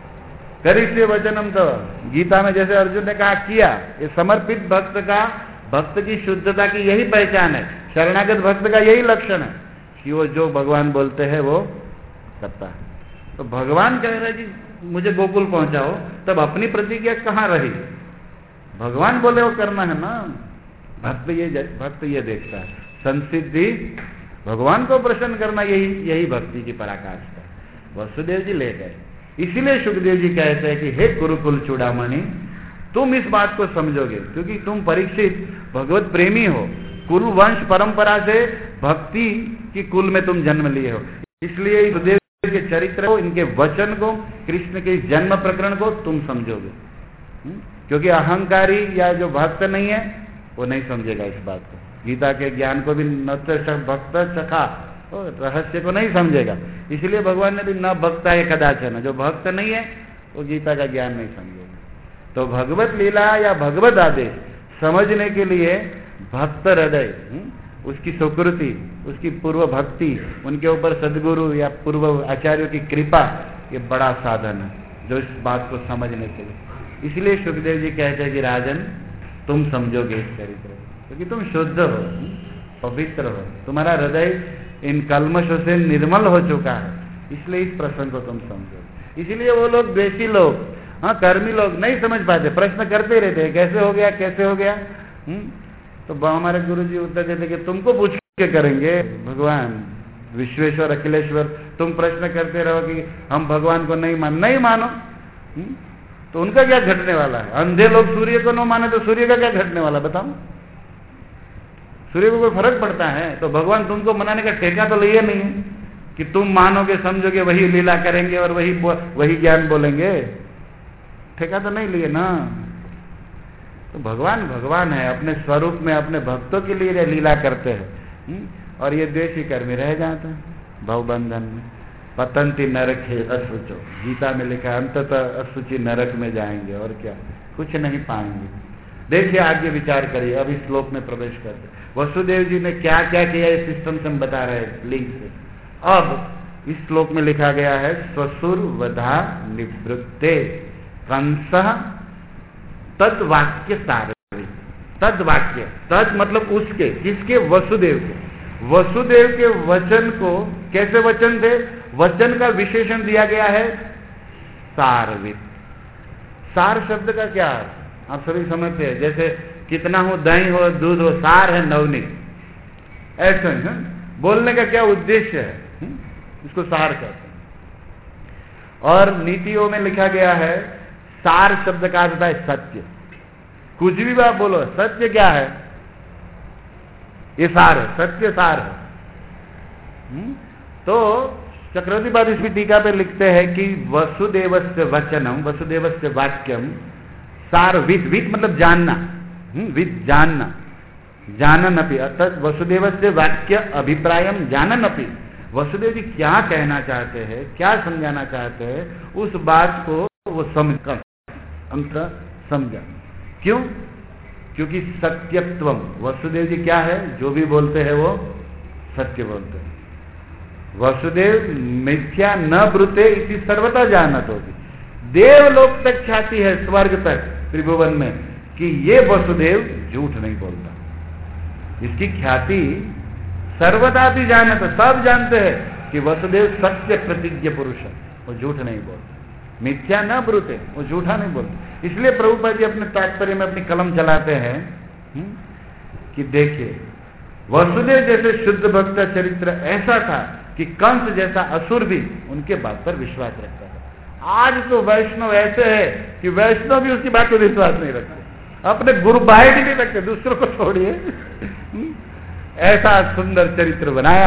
करिष्ये वचनम, तो गीता में जैसे अर्जुन ने कहा किया, ये समर्पित भक्त का भक्त की शुद्धता की यही पहचान है, शरणागत भक्त का यही लक्षण है कि वो जो भगवान बोलते हैं वो करता है। तो भगवान कह रहे कि मुझे गोकुल पहुंचाओ, तब अपनी प्रतिज्ञा कहाँ रही? भगवान बोले वो करना है ना। भक्त ये भक्त ये देखता है, संसिद्धि भगवान को प्रसन्न करना, यही यही भक्ति की पराकाष्ठा है। वसुदेव जी ले गए, इसीलिए सुखदेव जी कहते हैं कि हे कुरुकुल चूड़ामणि, तुम इस बात को समझोगे क्योंकि तुम परीक्षित भगवत प्रेमी हो, कुल वंश परंपरा से भक्ति की कुल में तुम जन्म लिए हो, इसलिए सुखदेव के चरित्र को, इनके वचन को, कृष्ण के जन्म प्रकरण को तुम समझोगे। क्योंकि अहंकारी या जो भक्त नहीं है वो नहीं समझेगा इस बात को, गीता के ज्ञान को भी न भक्त चखा रहस्य को नहीं समझेगा। इसलिए भगवान ने भी न भक्ता है कदाचन, जो भक्त नहीं है वो गीता का ज्ञान नहीं समझेगा। तो भगवत लीला या भगवत आदेश समझने के लिए भक्त हृदय, उसकी सुकृति, उसकी पूर्व भक्ति, उनके ऊपर सदगुरु या पूर्व आचार्यों की कृपा, ये बड़ा साधन है जो इस बात को समझने के लिए। इसलिए सुखदेव जी कहते हैं कि राजन तुम समझोगे इस चरित्र, क्योंकि तुम शुद्ध हो, पवित्र हो, तुम्हारा हृदय इन कल्मशों से निर्मल हो चुका है, इसलिए इस प्रसंग को तुम समझो। इसलिए वो लोग द्वेषी लोग, हाँ कर्मी लोग नहीं समझ पाते, प्रश्न करते रहते हैं कैसे हो गया कैसे हो गया। हुँ? तो हमारे गुरु जी उत्तर देते कि तुमको पूछ के करेंगे भगवान विश्वेश्वर अखिलेश्वर, तुम प्रश्न करते रहो कि हम भगवान को नहीं मान, नहीं मानो। हुँ? तो उनका क्या घटने वाला है? अंधे लोग सूर्य को न माने तो सूर्य का क्या घटने वाला बताओ? सूर्य को कोई फर्क पड़ता है? तो भगवान तुमको मनाने का ठेका तो लिए नहीं है कि तुम मानोगे समझोगे वही लीला करेंगे और वही वही ज्ञान बोलेंगे, ठेका तो नहीं लिए ना। तो भगवान भगवान है, अपने स्वरूप में अपने भक्तों के लिए लीला करते हैं, और ये द्वेषी कर्मी रह जाते हैं भवबंधन में। पतंती नरक है अशुचो, गीता में लिखा है अंततः अशुचि नरक में जाएंगे, और क्या कुछ नहीं पाएंगे। देखिए आगे विचार करिए, अब इस श्लोक में प्रवेश करते। वसुदेव जी ने क्या क्या किया इस सिस्टम से हम बता रहे हैं लिंग से। अब इस श्लोक में लिखा गया है स्वसुर वधा निवृत्ते कंसः तद वाक्य सारथी। तद वाक्य, तद मतलब उसके, किसके? वसुदेव के। वसुदेव के वचन को, कैसे वचन थे? वचन का विशेषण दिया गया है सारवित। सार शब्द का क्या है आप सभी समझते हैं? जैसे कितना हो दही हो दूध हो, सार है नवनीत, ऐसा है। बोलने का क्या उद्देश्य है, इसको सार कहते हैं। और नीतियों में लिखा गया है सार शब्द का अर्थ है सत्य। कुछ भी बात बोलो, सत्य क्या है? ये सार है, सत्य सार है। हुँ? तो चक्रवर्ती बाद इसकी टीका पे लिखते हैं कि वसुदेवस्य वचनम वसुदेवस्य वाक्यम सार विद, विद मतलब जानना, विद जानना, जानन अपि, अर्थात वसुदेवस्य वाक्य अभिप्रायम जानन अपि। वसुदेव जी क्या कहना चाहते हैं, क्या समझाना चाहते हैं, उस बात को वो समझ कर अंत समझा। क्यों? क्योंकि सत्यत्वम, वसुदेव जी क्या है? जो भी बोलते हैं वो सत्य बोलते हैं। वसुदेव मिथ्या न ब्रुते इति सर्वथा जानत होगी। देवलोक तक ख्याति है, स्वर्ग तक, त्रिभुवन में, कि ये वसुदेव झूठ नहीं बोलता। इसकी ख्याति सर्वथा भी जानत, सब जानते हैं कि वसुदेव सत्य प्रतिज्ञ पुरुष है, वो झूठ नहीं बोलता। मिथ्या न ब्रुते, वो झूठा नहीं बोलते। इसलिए प्रभुपाद जी अपने तात्पर्य में अपनी कलम चलाते हैं हुँ? कि देखिए वसुदेव जैसे शुद्ध भक्त चरित्र ऐसा था कि कंस जैसा असुर भी उनके बात पर विश्वास रखता था। आज तो वैष्णव ऐसे है कि वैष्णव भी उसकी बात पर विश्वास नहीं रखते, अपने गुरु भाई भी नहीं रखते, दूसरों को छोड़िए। ऐसा सुंदर चरित्र बनाया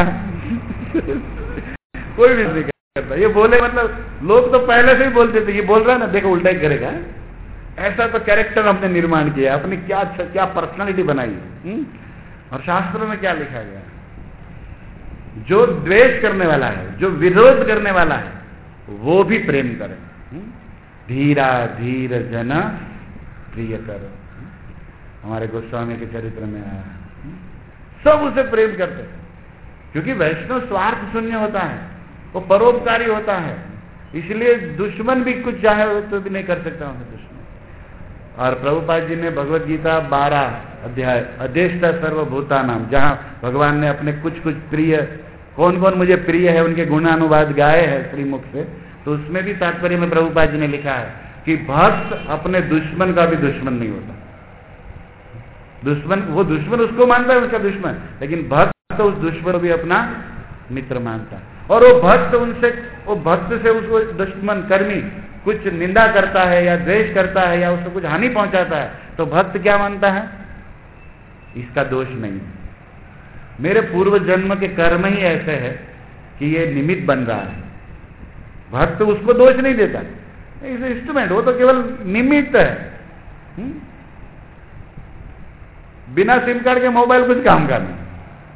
कोई भी नहीं करता। ये बोले मतलब लोग तो पहले से ही बोलते थे, ये बोल रहा है ना, देखो उल्टा ही करेगा। ऐसा तो कैरेक्टर हमने निर्माण किया, अपनी क्या क्या पर्सनालिटी बनाई। हुँ? और शास्त्रों में क्या लिखा गया? जो द्वेष करने वाला है, जो विरोध करने वाला है, वो भी प्रेम करे। धीरा धीर जन प्रिय कर, हमारे गोस्वामी के चरित्र में आया। सब उसे प्रेम करते हैं, क्योंकि वैष्णव स्वार्थ शून्य होता है, वो परोपकारी होता है। इसलिए दुश्मन भी कुछ चाहे तो भी नहीं कर सकता उन्हें दुश्मन। और प्रभुपाद जी ने भगवत गीता बारह अध्याय अदेष्टा सर्वभूतानाम, जहाँ भगवान ने अपने कुछ कुछ प्रिय, कौन कौन मुझे प्रिय है उनके गुणानुवाद गाए हैं श्रीमुख से, तो उसमें भी तात्पर्य में प्रभुपाद जी ने लिखा है कि भक्त अपने दुश्मन का भी दुश्मन नहीं होता। दुश्मन, वो दुश्मन उसको मानता है उसका दुश्मन, लेकिन भक्त तो उस दुश्मन को भी अपना मित्र मानता है। और वो भक्त उनसे, वो भक्त से उसको दुश्मन कर्मी कुछ निंदा करता है या द्वेष करता है या उसको कुछ हानि पहुंचाता है, तो भक्त क्या मानता है, इसका दोष नहीं, मेरे पूर्व जन्म के कर्म ही ऐसे है कि ये निमित्त बन रहा है। भक्त उसको दोष नहीं देता, इस इंस्ट्रूमेंट, वो तो केवल निमित्त है। हुँ? बिना सिम कार्ड के मोबाइल कुछ काम का नहीं,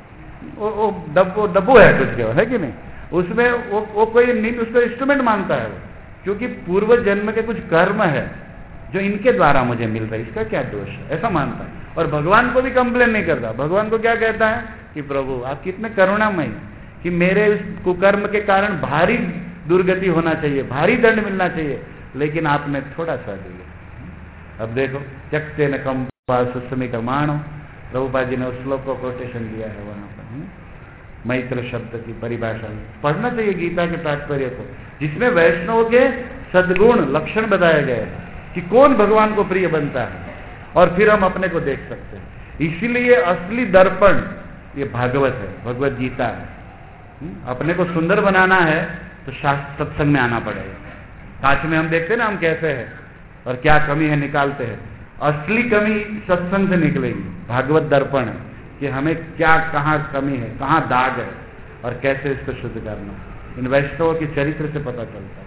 वो वो डब्बू डब्बू है कुछ केवल, है कि नहीं, उसमें वो वो कोई नहीं, उसको इंस्ट्रूमेंट मानता है वो, क्योंकि पूर्व जन्म के कुछ कर्म है जो इनके द्वारा मुझे मिल रहा है, इसका क्या दोष है, ऐसा मानता है। और भगवान को भी कंप्लेन नहीं करता। भगवान को क्या कहता है कि प्रभु आप कितने करुणामय कि मेरे उस कुकर्म के कारण भारी दुर्गति होना चाहिए, भारी दंड मिलना चाहिए, लेकिन आपने थोड़ा सा दिया। अब देखो, चकते न कम सुस्मी का मानो, प्रभुपाद जी ने उस श्लोक को कोटेशन दिया है वहां पर। मैत्र शब्द की परिभाषा पढ़ना चाहिए गीता के तात्पर्य को, जिसमें वैष्णव के सद्गुण लक्षण बताए गए कि कौन भगवान को प्रिय बनता है, और फिर हम अपने को देख सकते हैं। इसीलिए असली दर्पण ये भागवत है, भगवत गीता है। अपने को सुंदर बनाना है तो शास्त्र सत्संग में आना पड़ेगा। कांच में हम देखते हैं ना हम कैसे हैं और क्या कमी है निकालते हैं, असली कमी सत्संग से निकलेगी। भागवत दर्पण है कि हमें क्या, कहाँ कमी है, कहाँ दाग है और कैसे इसको शुद्ध करना, इन वैष्णवों के चरित्र से पता चलता है।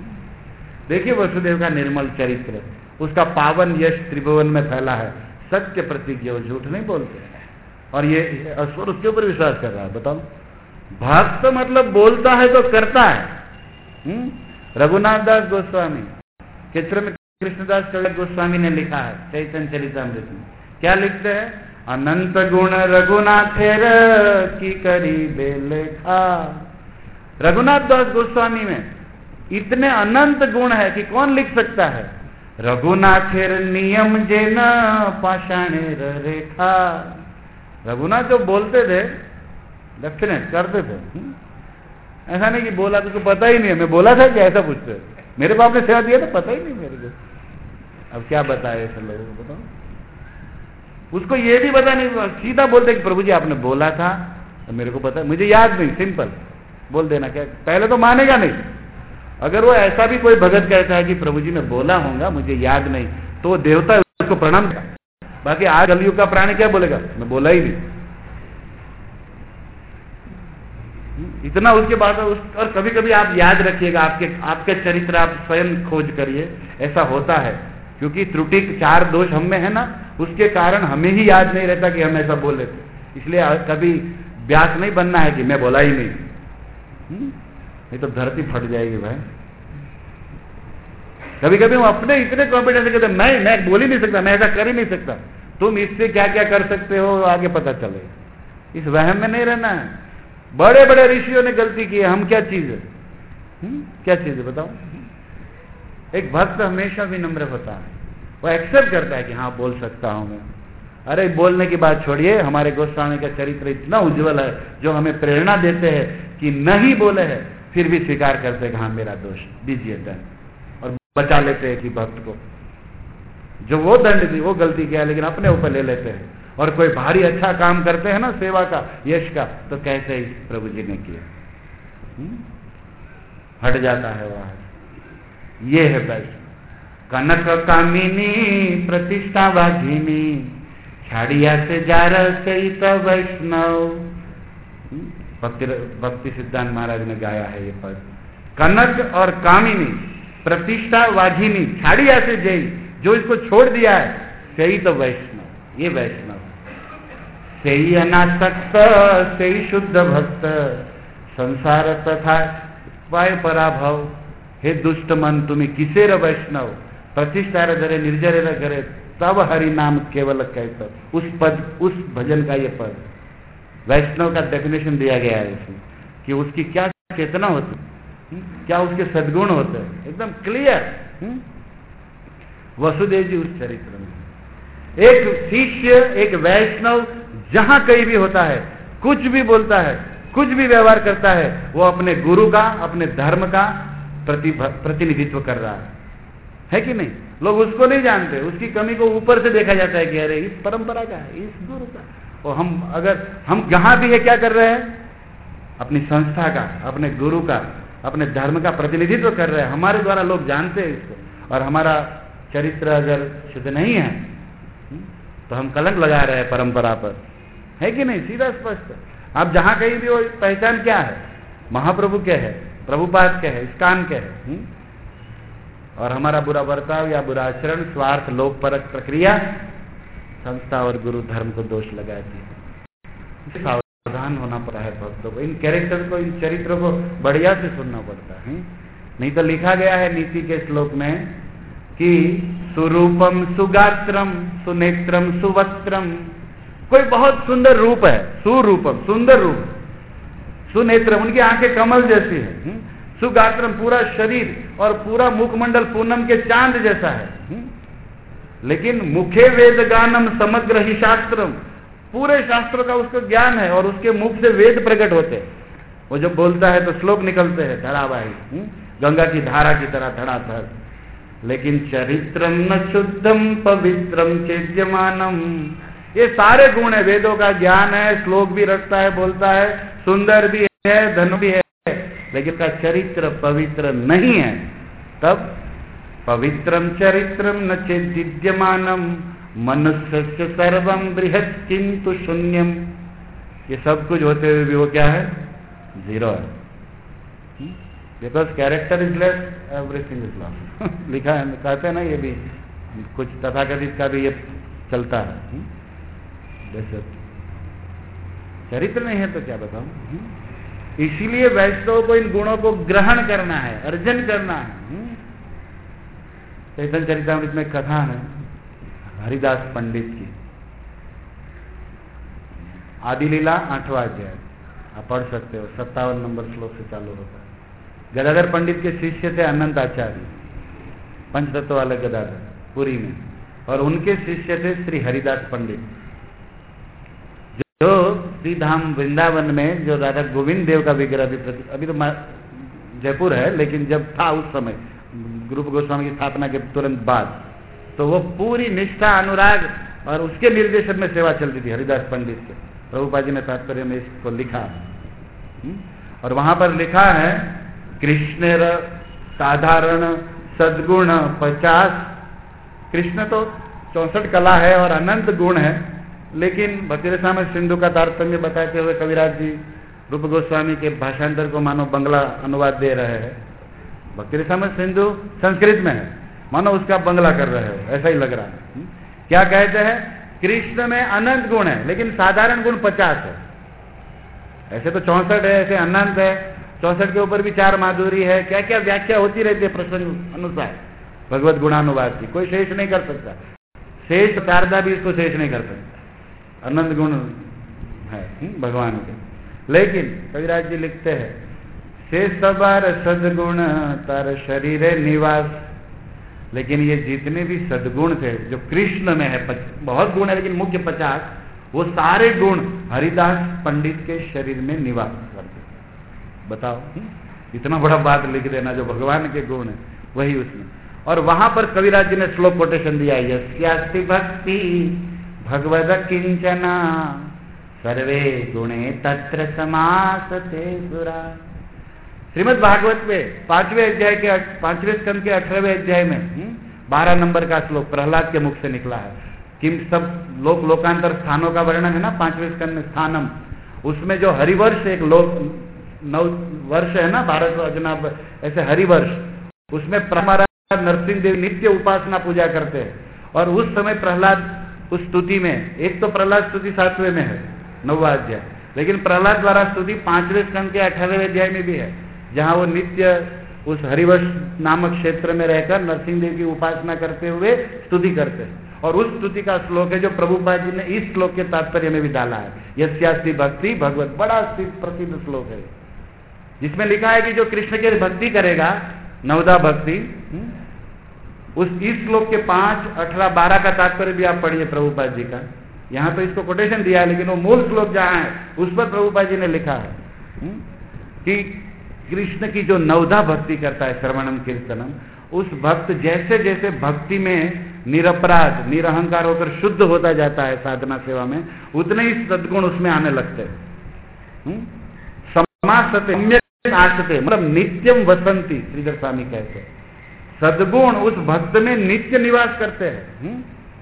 देखिए वसुदेव का निर्मल चरित्र, उसका पावन यश त्रिभुवन में फैला है, सत्य प्रतिज्ञ, वो झूठ नहीं बोलते, और ये असुर उसके ऊपर विश्वास कर रहा है। बताओ, भक्त मतलब बोलता है तो करता है। हुँ? रघुनाथ दास गोस्वामी के चित्र में कृष्णदास कविराज गोस्वामी ने लिखा है चैतन्य चरितामृत में, क्या लिखते हैं, अनंत गुण रघुनाथेर की करी बेलेखा। रघुनाथ दास गोस्वामी में इतने अनंत गुण है कि कौन लिख सकता है। रघुनाथेर नियम जेन पाषाणेर रेखा। रघुनाथ जो बोलते थे डेफिनेट करते थे, ऐसा नहीं कि बोला तो पता ही नहीं है, मैं बोला था क्या, ऐसा पूछते, मेरे बाप ने सेवा दिया था पता ही नहीं मेरे को। अब क्या बताए ऐसे लोगों को, बताओ। उसको ये भी पता नहीं, सीधा बोलते कि प्रभु जी आपने बोला था, तो मेरे को पता, मुझे याद नहीं, सिंपल बोल देना। क्या पहले तो मानेगा नहीं। अगर वो ऐसा भी कोई भगत कहता है कि प्रभु जी मैं बोला होऊंगा मुझे याद नहीं, तो वो देवता उसको प्रणाम करेगा। बाकी आज कलयुग का प्राणी क्या बोलेगा, मैं बोला ही नहीं। इतना उसके बाद उस, और कभी कभी आप याद रखिएगा, आपके आपके चरित्र आप स्वयं खोज करिए, ऐसा होता है क्योंकि त्रुटि चार दोष हम में है ना, उसके कारण हमें ही याद नहीं रहता कि हम ऐसा बोले थे। इसलिए कभी व्यास नहीं बनना है कि मैं बोला ही नहीं, नहीं तो धरती फट जाएगी भाई। कभी कभी हम अपने इतने कॉन्फिडेंस कहते मैं मैं बोल ही नहीं सकता, मैं ऐसा कर ही नहीं सकता, तुम इससे क्या क्या कर सकते हो आगे पता चलेगा। इस वहम में नहीं रहना है। बड़े बड़े ऋषियों ने गलती की है, हम क्या चीज है, हुँ? क्या चीज है बताओ। एक भक्त हमेशा विनम्र होता है, वो एक्सेप्ट करता है कि हाँ बोल सकता हूं मैं। अरे बोलने की बात छोड़िए, हमारे गोस्वामी का चरित्र इतना उज्जवल है जो हमें प्रेरणा देते हैं कि नहीं बोले हैं फिर भी स्वीकार करते हैं कि हाँ मेरा दोष दीजिए दंड, और बचा लेते हैं कि भक्त को जो वो दंड दी वो गलती किया लेकिन अपने ऊपर ले लेते हैं। और कोई भारी अच्छा काम करते हैं ना सेवा का यश का, तो कहते ही प्रभु जी ने किया, हट जाता है वहां। ये है वैष्णव। कनक कामिनी प्रतिष्ठा वाघिनी छाड़िया से जा रही तो वैष्णव। भक्ति भक्ति सिद्धांत महाराज ने गाया है ये पद। कनक और कामिनी प्रतिष्ठा वाघिनी छाड़िया से जई, जो इसको छोड़ दिया है सही तो वैष्णव। ये वैष्णव सही अनासक्त सही शुद्ध भक्त संसार तथा पाय पराभव। हे दुष्ट मन तुम्हें किसे र वैष्णव प्रतिष्ठा धरे निर्जरे न करे तब हरि नाम केवल कहते। उस पद उस भजन का ये पद वैष्णव का डेफिनेशन दिया गया है इसमें कि उसकी क्या चेतना होती, क्या उसके सद्गुण होते हैं, एकदम क्लियर। वसुदेव जी उस चरित्र में, एक शिष्य, एक वैष्णव जहां कहीं भी होता है, कुछ भी बोलता है, कुछ भी व्यवहार करता है, वो अपने गुरु का, अपने धर्म का प्रतिनिधित्व कर रहा है, है कि नहीं? लोग उसको नहीं जानते, उसकी कमी को ऊपर से देखा जाता है कि अरे इस परंपरा का है, इस गुरु का। और हम अगर हम जहां भी है क्या कर रहे हैं? अपनी संस्था का, अपने गुरु का, अपने धर्म का प्रतिनिधित्व कर रहे हैं। हमारे द्वारा लोग जानते हैं इसको। और हमारा चरित्र अगर शुद्ध नहीं है तो हम कलंक लगा रहे हैं परंपरा पर, है कि नहीं? सीधा स्पष्ट। आप जहां कहीं भी हो, पहचान क्या है? महाप्रभु क्या है, प्रभुपाद क्या है, इस्कान क्या है। हुँ? और हमारा बुरा बर्ताव या बुरा आचरण, स्वार्थ, लोक परक प्रक्रिया संस्था और गुरु धर्म को दोष लगाती है। सावधान होना पड़ा है भक्तों को, इन कैरेक्टर को, इन चरित्रों को बढ़िया से सुनना पड़ता है। नहीं तो लिखा गया है नीति के श्लोक में कि सुरूपम सुगात्रम सुनेत्रम सुवस्त्रम, कोई बहुत सुंदर रूप है, सुरूपम सुंदर रूप, सुनेत्रम उनकी आंखें कमल जैसी है, सुगात्रम पूरा शरीर और पूरा मुखमंडल पूनम के चांद जैसा है, लेकिन मुखे वेद गानम समग्र ही शास्त्रम, पूरे शास्त्रों का उसको ज्ञान है और उसके मुख से वेद प्रकट होते हैं। वो जब बोलता है तो श्लोक निकलते हैं धारावाही, गंगा की धारा की तरह धड़ाधड़। लेकिन चरित्रम न शुद्धम पवित्रम चेद्यमानम, ये सारे गुण है, वेदों का ज्ञान है, श्लोक भी रखता है, बोलता है, सुंदर भी है, धन भी है, लेकिन का चरित्र पवित्र नहीं है। तब पवित्रम चरित्रम न चेद्यमानम मनुष्य सर्वम बृहत् किंतु शून्यम, ये सब कुछ होते हुए भी वो क्या है? जीरो है। Because character is less, everything is loss. लिखा है, कहते हैं ना, ये भी कुछ तथाकथित का भी ये चलता है। जैसे चरित्र नहीं है तो क्या बताऊं। इसीलिए वैष्णव को इन गुणों को ग्रहण करना है, अर्जन करना है। चैतन्य चरितामृत में कथा है हरिदास पंडित की, आदि लीला आठवां अध्याय, आप पढ़ सकते हो, सत्तावन नंबर श्लोक से चालू होता है। गदाधर पंडित के शिष्य थे अनंत आचार्य, पंचतत्व वाले गदाधर पुरी में, और उनके शिष्य थे श्री हरिदास पंडित, जो श्री धाम वृंदावन में जो राधा गोविंद देव का विग्रह भी, अभी तो जयपुर है, लेकिन जब था उस समय रूप गोस्वामी की स्थापना के तुरंत बाद, तो वो पूरी निष्ठा, अनुराग और उसके निर्देशन में सेवा चलती थी हरिदास पंडित से। प्रभुपाद जी ने तात्पर्य में इसको लिखा, और वहां पर लिखा है कृष्ण साधारण सद्गुण पचास। कृष्ण तो चौसठ कला है और अनंत गुण है, लेकिन भक्ति रसामृत सिंधु का तारतम्य बताते हुए कविराज जी रूप गोस्वामी के भाषांतर को मानो बंगला अनुवाद दे रहे हैं। भक्ति रसामृत सिंधु संस्कृत में है, मानो उसका बंगला कर रहे हो, ऐसा ही लग रहा है। क्या कहते हैं? कृष्ण में अनंत गुण है, लेकिन साधारण गुण पचास है। ऐसे तो चौसठ है, ऐसे अनंत है, चौसठ के ऊपर भी चार माधुरी है, क्या क्या व्याख्या होती रहती है प्रसंग अनुसार भगवत गुणानुवाद की, कोई शेष नहीं कर सकता। शेष शारदा भी इसको शेष नहीं कर सकता, अनंत गुण है भगवान के। लेकिन कविराज जी लिखते हैं, शेष सबार सदगुण तार शरीर निवास, लेकिन ये जितने भी सदगुण थे जो कृष्ण में है, बहुत गुण है लेकिन मुख्य पचास, वो सारे गुण हरिदास पंडित के शरीर में निवास करते। बताओ, इतना बड़ा बात लिख देना, जो भगवान के गुण है वही उसमें। और वहां पर कविराज जी ने श्लोक कोटेशन दिया, यस्यास्ति भक्ति भगवद किंचना सर्वे गुणे तत्र समासते सुरा। श्रीमद् भागवत में पांचवें अध्याय के पांचवें स्कंद के अठारहवें अध्याय में बारह नंबर का श्लोक प्रहलाद के मुख से निकला है। किम सब लोक लोकांतर स्थानों का वर्णन है ना पांचवें स्कंद में, स्थानम, उसमें जो हरिवर्ष एक लोक नौ वर्ष है ना, बारह सौ अजनाब ऐसे हरिवर्ष, उसमें महाराज नरसिंह देव नित्य उपासना पूजा करते हैं। और उस समय प्रहलाद उस स्तुति में, एक तो प्रहलाद स्तुति सातवें में है नौवा अध्याय, लेकिन प्रहलाद द्वारा स्तुति पांचवें स्कंद के अठारहवें अध्याय में भी है, जहां वो नित्य उस हरिवंश नामक क्षेत्र में रहकर नरसिंह देव की उपासना करते हुए स्तुति करते हैं। और उस स्तुति का श्लोक है जो प्रभुपाद जी ने इस श्लोक के तात्पर्य में भी डाला है, यस्यास्ति भक्ति भगवत, बड़ा प्रसिद्ध श्लोक है, जिसमें लिखा है कि जो कृष्ण की भक्ति करेगा, नवदा भक्ति, उस इस श्लोक के पांच अठारह बारह का तात्पर्य भी आप पढ़िए प्रभुपाद जी का। यहाँ तो इसको कोटेशन दिया है, लेकिन वो मूल श्लोक जहाँ है उस पर प्रभुपाद जी ने लिखा है हुँ? कि कृष्ण की जो नवधा भक्ति करता है श्रवणम कीर्तनम, उस भक्त जैसे जैसे भक्ति में निरपराध निरहंकार होकर शुद्ध होता जाता है साधना सेवा में, उतने ही सद्गुण उसमें आने लगते हैं। समासते सम्यक आसते, मतलब नित्यम वसंती, श्रीधर स्वामी कहते हैं सद्गुण उस भक्त में नित्य निवास करते हैं।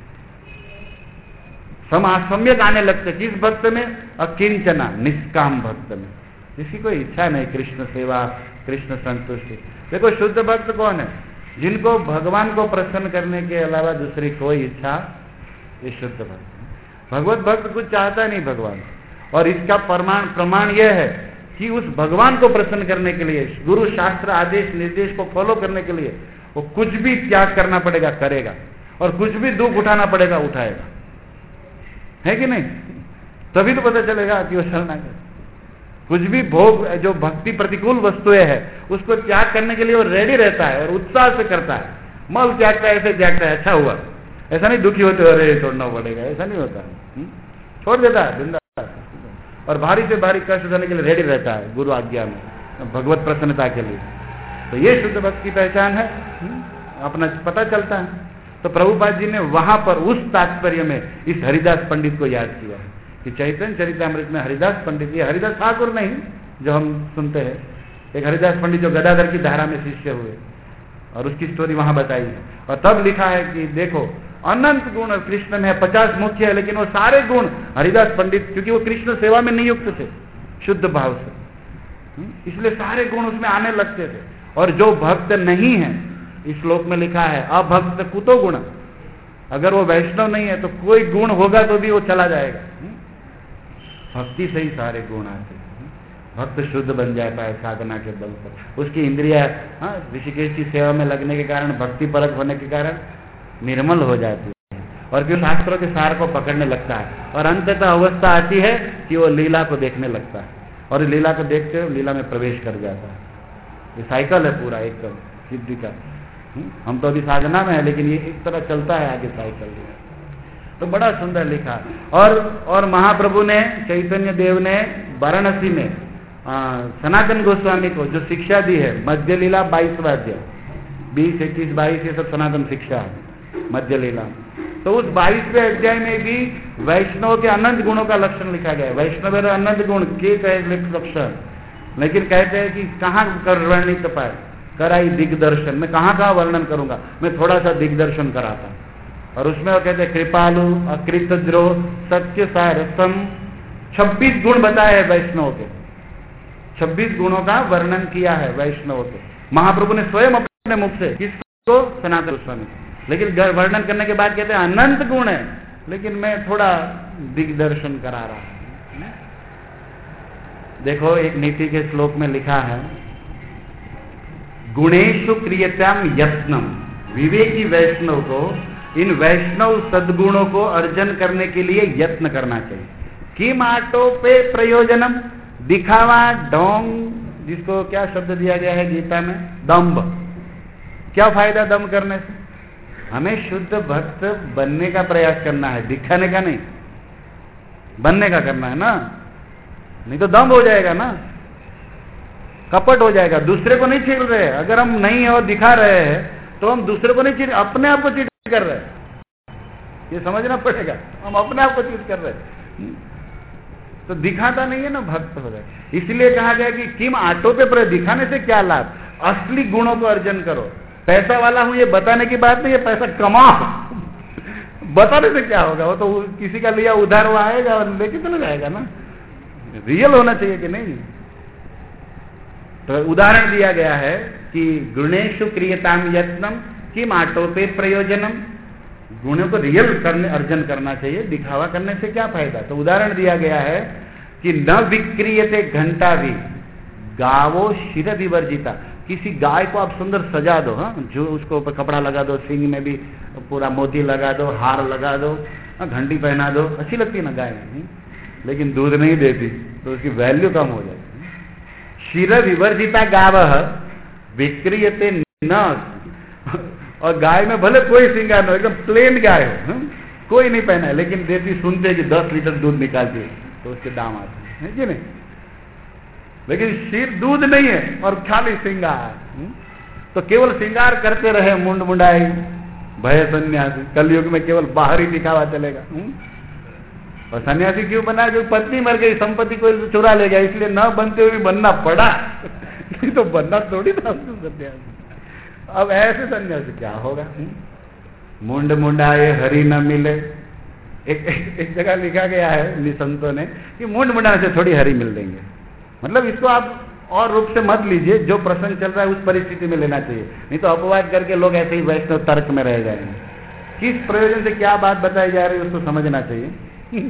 सम्यक आने लगते किस भक्त में? अकिंचना, निष्काम भक्त में, जिसकी कोई इच्छा नहीं कृष्ण सेवा कृष्ण संतुष्टि। देखो शुद्ध भक्त कौन है? जिनको भगवान को प्रसन्न करने के अलावा दूसरी कोई इच्छा, ये शुद्ध भक्त। भगवत भक्त कुछ चाहता नहीं भगवान, और इसका प्रमाण प्रमाण यह है कि उस भगवान को प्रसन्न करने के लिए गुरु शास्त्र आदेश निर्देश को फॉलो करने के लिए वो कुछ भी त्याग करना पड़ेगा करेगा, और कुछ भी दुख उठाना पड़ेगा उठाएगा, है कि नहीं? तभी तो पता चलेगा कि वो शरणागत। कुछ भी भोग जो भक्ति प्रतिकूल वस्तुएं है उसको त्याग करने के लिए वो रेडी रहता है और उत्साह से करता है। मल त्यागता है, ऐसे त्यागता है, अच्छा हुआ, ऐसा नहीं दुखी होते अरे छोड़ना पड़ेगा, ऐसा नहीं होता, छोड़ देता है बिंदास, और भारी से भारी कष्ट देने के लिए रेडी रहता है गुरु आज्ञा में, भगवत प्रसन्नता के लिए। तो ये शुद्ध भक्त की पहचान है, अपना पता चलता है। तो प्रभुपाद जी ने वहां पर उस तात्पर्य में इस हरिदास पंडित को याद किया है कि चैतन्य चरितामृत में हरिदास पंडित, ये हरिदास ठाकुर नहीं जो हम सुनते हैं, एक हरिदास पंडित जो गदाधर की धारा में शिष्य हुए, और उसकी स्टोरी वहां बताई है। और तब लिखा है कि देखो अनंत गुण कृष्ण में है, पचास मुख्य है, लेकिन वो सारे गुण हरिदास पंडित, क्योंकि वो कृष्ण सेवा में नियुक्त थे शुद्ध भाव से, इसलिए सारे गुण उसमें आने लगते थे। और जो भक्त नहीं है, इस श्लोक में लिखा है अभक्त कुतो गुण, अगर वो वैष्णव नहीं है तो कोई गुण होगा तो भी वो चला जाएगा। भक्ति से ही सारे गुण आते हैं, भक्त शुद्ध बन जाता है साधना के बल पर। उसकी इंद्रिया हाँ ऋषिकेश की सेवा में लगने के कारण, भक्ति परक होने के कारण निर्मल हो जाती है, और फिर शास्त्रों के सार को पकड़ने लगता है, और अंततः अवस्था आती है कि वो लीला को देखने लगता है, और लीला को देखते हुए लीला में प्रवेश कर जाता है। ये साइकिल है पूरा एकदम सिद्धि का। हम तो अभी साधना में है, लेकिन ये एक तरह चलता है आगे साइकिल। तो बड़ा सुंदर लिखा। और और महाप्रभु ने, चैतन्य देव ने वाराणसी में आ, सनातन गोस्वामी को जो शिक्षा दी है, मध्य लीला बाईसवा अध्याय, बीस इक्कीस बाईस ये सब सनातन शिक्षा है मध्य लीला। तो उस बाईसवें अध्याय में भी वैष्णव के अनंत गुणों का लक्षण लिखा गया है। वैष्णव अनंत गुण के कहे लक्षण, लेकिन कहते हैं कि कहाँ कर वर्णित पाए कराई दिग्दर्शन, मैं कहाँ कहाँ वर्णन करूंगा, मैं थोड़ा सा दिग्दर्शन कराता। और उसमें वो कहते हैं कृपालु, अकृतद्रोह, सत्य सारसम, छब्बीस गुण बताए हैं वैष्णव के, छब्बीस गुणों का वर्णन किया है वैष्णव के महाप्रभु ने स्वयं अपने मुख से। किसको? सनातन गोस्वामी। लेकिन वर्णन करने के बाद कहते हैं अनंत गुण है, लेकिन मैं थोड़ा दिग्दर्शन करा रहा हूं। देखो एक नीति के श्लोक में लिखा है, गुणेशु क्रियताम यत्नम, विवेकी वैष्णव को इन वैष्णव सद्गुणों को अर्जन करने के लिए यत्न करना चाहिए। किम आटोपे प्रयोजनम, दिखावा, ढोंग, जिसको क्या शब्द दिया गया है गीता में, दंभ। क्या फायदा दंभ करने से? हमें शुद्ध भक्त बनने का प्रयास करना है, दिखाने का नहीं, बनने का करना है ना, नहीं तो दंभ हो जाएगा ना, कपट हो जाएगा। दूसरे को नहीं चीट रहे, अगर हम नहीं है और दिखा रहे हैं तो हम दूसरे को नहीं चीट, अपने आप को चीट कर रहे हैं, ये समझना पड़ेगा। हम अपने आप को चीट कर रहे हैं तो दिखाता नहीं है ना, भक्त हो जाए। इसलिए कहा गया कि किम आटो पे पर, दिखाने से क्या लाभ, असली गुणों को अर्जन करो। पैसा वाला हूं ये बताने की बात नहीं है, पैसा कमाओ, बताने से क्या होगा, वो तो किसी का लिया उधार वो आएगा और लेके चला जाएगा ना, रियल होना चाहिए कि नहीं। तो उदाहरण दिया गया है कि गुणेशु क्रियताम यत्नम किम आटोपे प्रयोजनम, गुणों को रियल करने अर्जन करना चाहिए, दिखावा करने से क्या फायदा। तो उदाहरण दिया गया है कि न विक्रियते घंटा भी गावो शिर विवर्जिता, किसी गाय को आप सुंदर सजा दो, हाँ, जो उसको ऊपर कपड़ा लगा दो, सींग में भी पूरा मोती लगा दो, हार लगा दो, घंटी पहना दो, अच्छी लगती है ना गाय, लेकिन दूध नहीं देती तो उसकी वैल्यू कम हो जाती है। शिर विवर्जिता गाव विक्रियते न, और गाय में भले कोई श्रृंगार न हो, एकदम प्लेन गाय हो, हुँ? कोई नहीं पहना है, लेकिन देती सुनते हैं कि दस लीटर दूध निकालती है तो उसके दाम आते हैं, है कि नहीं? लेकिन सिर दूध नहीं है और खाली श्रृंगार, तो केवल श्रृंगार करते रहे मुंड मुंडाई भय सन्यासी। कलयुग में केवल बाहरी दिखावा चलेगा। हुँ? और सन्यासी क्यों बना? जो पत्नी मर गई, संपत्ति को चुरा ले गया, इसलिए न बनते हुए भी बनना पड़ा। नहीं तो बनना थोड़ी था उसको सन्यासी। अब ऐसे सन्यासी क्या होगा? मुंड मुंडाए हरि न मिले। एक, एक, एक जगह लिखा गया है निसंतों ने कि मुंड मुंडाने से थोड़ी हरि मिल देंगे। मतलब इसको आप और रूप से मत लीजिए, जो प्रसंग चल रहा है उस परिस्थिति में लेना चाहिए, नहीं तो अपवाद करके लोग ऐसे ही वैष्णव तर्क में रह जाएंगे। किस प्रयोजन से क्या बात बताई जा रही है उसको समझना चाहिए।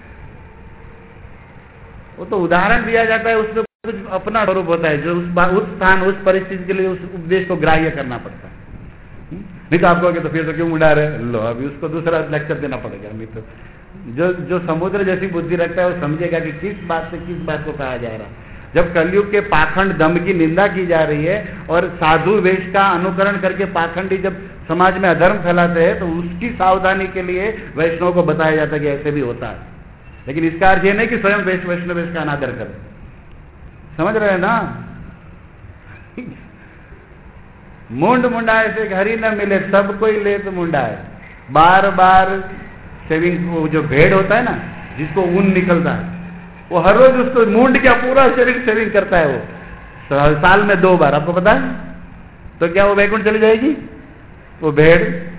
वो तो उदाहरण दिया जाता है, उसमें कुछ अपना स्वरूप होता है जो उस उस स्थान उस परिस्थिति के लिए उस उपदेश को ग्राह्य करना पड़ता है। नहीं तो आप कहोगे तो फिर तो क्यों उड़ा रहे, लो अभी उसको दूसरा लेक्चर देना पड़ेगा। नहीं तो जो जो समुद्र जैसी बुद्धि रखता है वो समझेगा कि किस बात से किस बात को कहा जा रहा है। जब कलयुग के पाखंड दम की निंदा की जा रही है और साधु वेश का अनुकरण करके पाखंडी जब समाज में अधर्म फैलाते हैं तो उसकी सावधानी के लिए वैष्णव को बताया जाता है कि ऐसे भी होता है। लेकिन इसका अर्थ ये नहीं कि स्वयं वैष्णव वैष्णव वेश का अनादर करें। समझ रहे हैं ना? मुंड मुंडाए से हरि न मिले, सब कोई ले तो मुंडाए। बार बार शेविंग, जो भेड़ होता है ना जिसको ऊन निकलता है, वो हर रोज उसको मुंड क्या पूरा शरीर शेविंग करता है। वो साल में दो बार, आपको पता है? तो क्या वो वैकुंठ चली जाएगी वो भेड़?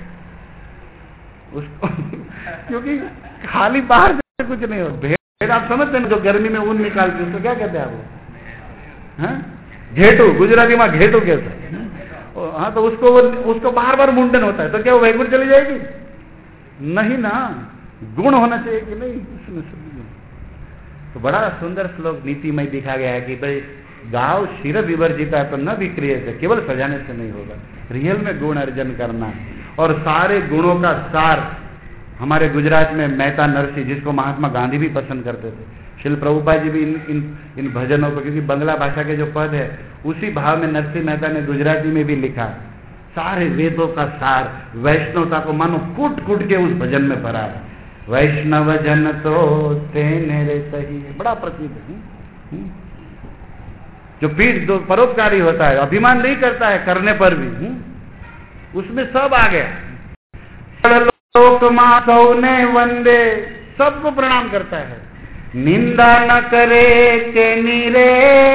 उसको क्योंकि खाली बाहर से कुछ नहीं हो। भेड़ आप समझते हैं जो गर्मी में ऊन निकालती है उसको क्या कहते हैं आप? घेटू, गुजराती में घेटू कहते हैं। हाँ, तो उसको उसको बार बार मुंडन होता है, तो क्या वो वैकुंठ चली जाएगी? नहीं ना, गुण होना चाहिए कि नहीं इसमें। तो बड़ा सुंदर श्लोक नीतिमय दिखा गया है कि भाई गांव क्षीर विवर्जिता है तो न विक्रिय से, केवल सजाने से नहीं होगा, रियल में गुण अर्जन करना है। और सारे गुणों का सार हमारे गुजरात में मेहता नरसिंह, जिसको महात्मा गांधी भी पसंद करते थे, शिल प्रभुपाद जी भी इन इन इन भजनों को, क्योंकि बंगला भाषा के जो पद है उसी भाव में नरसिंह मेहता ने गुजराती में भी लिखा। सारे वेदों का सार वैष्णवता को मानो कूट कूट के उस भजन में भरा है। वैष्णव जन तो तेने रे सही, बड़ा प्रसिद्ध है। जो पीठ दो परोपकारी होता है, अभिमान नहीं करता है करने पर भी, उसमें सब आ गया। लोक माधव ने वंदे, सबको प्रणाम करता है। निंदा न करे के नीरे,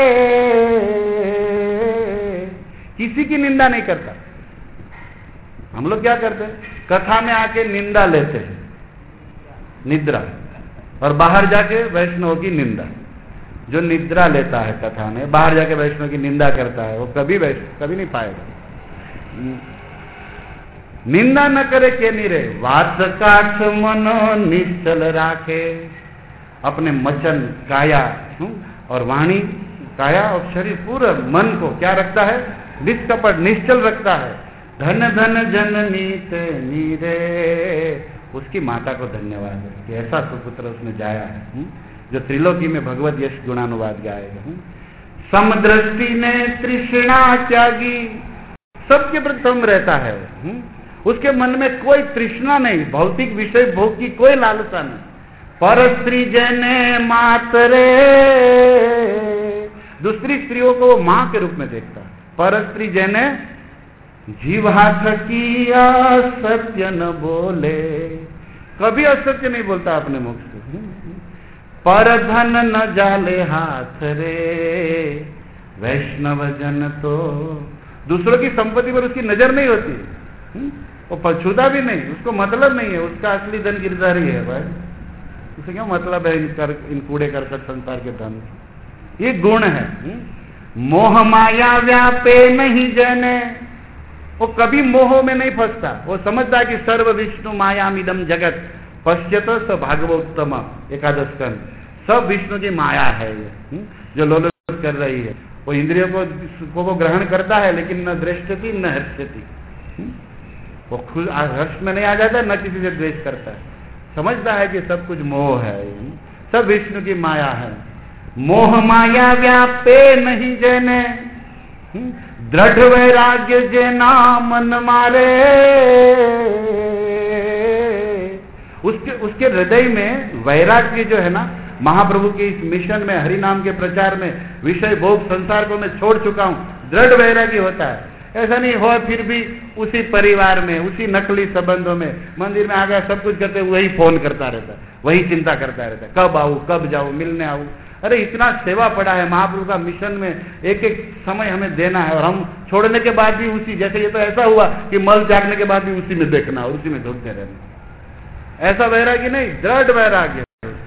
किसी की निंदा नहीं करता। हम लोग क्या करते हैं? कथा में आके निंदा लेते हैं, निद्रा, और बाहर जाके वैष्णव की निंदा। जो निद्रा लेता है कथा में, बाहर जाके वैष्णव की निंदा करता है, वो कभी वैष्णव कभी नहीं पाएगा। निंदा न करे के नीरे, वात काठ मनो निश्चल राखे। अपने वचन, काया और वाणी, काया और शरीर, पूरा मन को क्या रखता है? निष्कपट, निश्चल रखता है। धन धन जननी ते नीरे, उसकी माता को धन्यवाद है कि ऐसा सुपुत्र उसने जाया है जो त्रिलोकी में भगवत यश गुणानुवाद गाएगा। समदृष्टि ने तृष्णा त्यागी, सबके प्रति सम रहता है। उसके मन में कोई तृष्णा नहीं, भौतिक विषय भोग की कोई लालसा नहीं। पर स्त्री जने मातरे, दूसरी स्त्रियों को वो मां के रूप में देखता है। पर स्त्री जने जीवा थकिया सत्य न बोले, कभी असत्य नहीं बोलता अपने मुख से। पर धन न जाले हाथ रे, वैष्णव जन तो, दूसरों की संपत्ति पर उसकी नजर नहीं होती, वो पछूता भी नहीं, उसको मतलब नहीं है, उसका असली धन गिरधारी है भाई, उसे क्या मतलब है इन कर इन कूड़े करकट संसार के धन। ये गुण है। मोह माया व्यापे नहीं जने, वो कभी मोह में नहीं फंसता, वो समझता है कि सर्व विष्णु मायामिदम जगत पश्यत स भागवोत्तम एकादश स्कंद, सब विष्णु की माया है ये जो लोलुप कर रही है। वो इंद्रियों को वो ग्रहण करता है लेकिन न दृष्टति न हर्षति, वो खुद हर्ष में नहीं आ जाता, न किसी से द्वेष करता है, समझता है कि सब कुछ मोह है, सब विष्णु की माया है। मोह माया व्यापे नहीं जने, दृढ़ वैराग्य जे नामन मारे, उसके उसके हृदय में वैराग्य जो है ना, महाप्रभु के इस मिशन में, हरि नाम के प्रचार में, विषय भोग संसार को मैं छोड़ चुका हूं, दृढ़ वैराग्य होता है। ऐसा नहीं हो फिर भी उसी परिवार में, उसी नकली संबंधों में, मंदिर में आ गया, सब कुछ करते, वही फोन करता रहता है, वही चिंता करता रहता है, कब आऊं, कब जाऊं, मिलने आऊं। अरे इतना सेवा पड़ा है महाप्रभु का मिशन में, एक एक समय हमें देना है, और हम छोड़ने के बाद भी उसी, जैसे ये तो ऐसा हुआ कि मल त्यागने के बाद भी उसी में देखना और उसी में ढूंढते रहना। ऐसा वैराग्य नहीं, दृढ़ वैराग्य।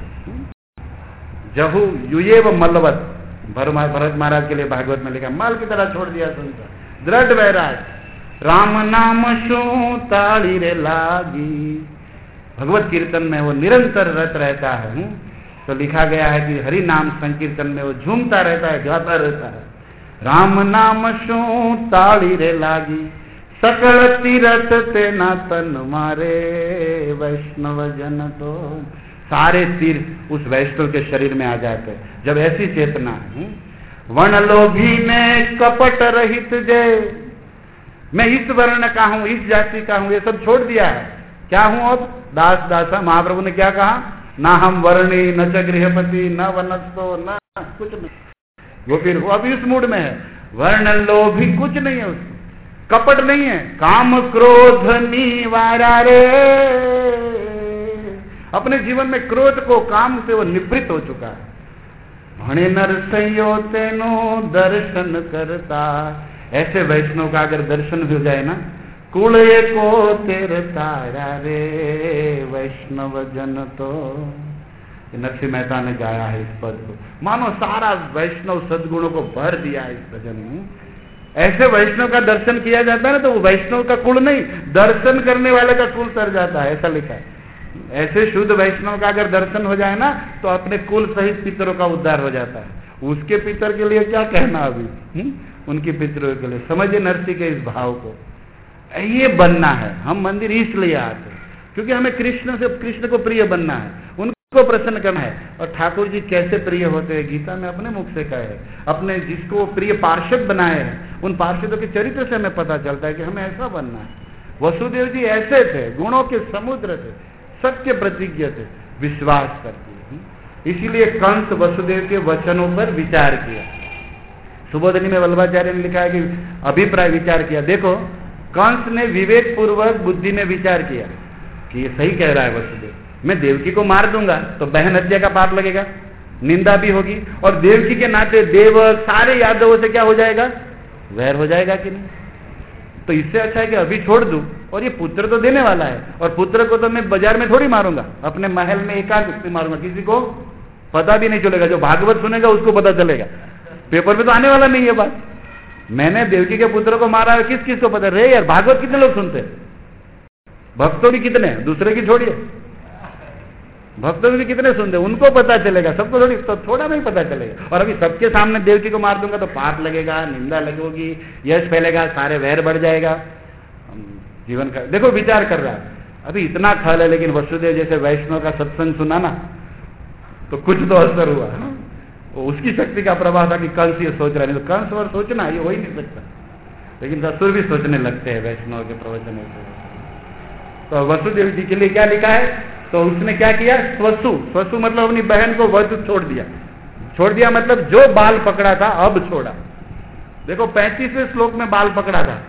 जहू युएव मलवत, भरत महाराज के लिए भागवत में लिखा, मल की तरह छोड़ दिया संसार, दृढ़ वैराग्य। राम नाम शू ताली रे लागी, भगवत कीर्तन में वो निरंतर रत रहता है। तो लिखा गया है कि हरि नाम संकीर्तन में वो झूमता रहता है, गाता रहता है। राम नाम शू ताली रे लागी, सकल तीरथ ते ना तन मारे, वैष्णव जन तो, सारे तीर उस वैष्णव के शरीर में आ जाते हैं जब ऐसी चेतना है। वर्ण लोभी ने कपट रहित जय, मैं इस वर्ण का हूं, इस जाति का हूं, ये सब छोड़ दिया है, क्या हूं अब, दास दासा। महाप्रभु ने क्या कहा, ना हम वर्णी न च गृहपति न वनस्थो न कुछ नहीं, वो फिर वो अभी उस मूड में है। वर्ण लोभी कुछ नहीं है उसको, कपट नहीं है, काम क्रोध निवारा रे, अपने जीवन में क्रोध को, काम से वो निवृत्त हो चुका है। भणे नरसैयो तेनो दर्शन करता, ऐसे वैष्णव का अगर दर्शन हो जाए ना, कुले को तेर तारा रे, वैष्णव जन तो। नरसिंह मेहता ने गाया है इस पद को, मानो सारा वैष्णव सद्गुणों को भर दिया है इस भजन में। ऐसे वैष्णव का दर्शन किया जाता है ना, तो वो वैष्णव का कुल नहीं, दर्शन करने वाले का कुल तर जाता है, ऐसा लिखा है। ऐसे शुद्ध वैष्णव का अगर दर्शन हो जाए ना, तो अपने कुल सहित पितरों का उद्धार हो जाता है। उसके पितर के लिए क्या कहना अभी, हुँ? उनकी पितरों के लिए समझिए नरसिंह के इस भाव को। ये बनना है, हम मंदिर इसलिए आते हैं क्योंकि हमें कृष्ण से, कृष्ण को प्रिय बनना है, उनको प्रसन्न करना है। और ठाकुर जी कैसे प्रिय होते हैं, गीता में अपने मुख से कहे, अपने जिसको प्रिय पार्षद बनाए हैं, उन पार्षदों के चरित्र से हमें पता चलता है कि हमें ऐसा बनना है। वसुदेव जी ऐसे थे, गुणों के समुद्र थे, सत्य प्रतिज्ञ थे, विश्वास करते हैं। इसीलिए कंस वसुदेव के वचनों पर विचार किया। सुबोधनी में वल्लभाचार्य ने लिखा है कि अभिप्राय विचार किया। देखो, कंस ने विवेक पूर्वक बुद्धि में विचार किया कि ये सही कह रहा है वसुदेव, मैं देवकी को मार दूंगा तो बहन हत्या का पाप लगेगा, निंदा भी होगी, और देवकी के नाते देवक सारे यादवों से क्या हो जाएगा, वैर हो जाएगा कि नहीं। तो इससे अच्छा है कि अभी छोड़ दूं, और ये पुत्र तो देने वाला है, और पुत्र को तो मैं बाजार में थोड़ी मारूंगा, अपने महल में एकांत में मारूंगा, किसी को पता भी नहीं चलेगा, जो भागवत सुनेगा उसको पता चलेगा, पेपर में तो आने वाला नहीं है बात। मैंने देवकी के पुत्र को मारा है, किस किस को पता रे यार, भागवत कितने लोग सुनते हैं, भक्तों भी कितने, दूसरे की छोड़िए, भक्तों भी कितने सुनते, उनको पता चलेगा, सबको थोड़ी, तो थोड़ा नहीं पता चलेगा। और अभी सबके सामने देवकी को मार दूंगा तो पाप लगेगा, निंदा लगेगी, यश फैलेगा, सारे वैर बढ़ जाएगा, जीवन का। देखो विचार कर रहा है, अभी इतना खल है, लेकिन वसुदेव जैसे वैष्णव का सत्संग सुना ना, तो कुछ तो असर हुआ। उसकी शक्ति का प्रभाव था कि कंस ये सोच रहा है, नहीं तो कंस और सोचना ये हो ही नहीं सकता, लेकिन असुर भी सोचने लगते हैं वैष्णव के प्रवचन से। तो वसुदेव जी के लिए क्या लिखा है, तो उसने क्या किया, स्वसु, स्वसु मतलब अपनी बहन को वध छोड़ दिया। छोड़ दिया मतलब जो बाल पकड़ा था अब छोड़ा। देखो पैंतीसवें श्लोक में बाल पकड़ा था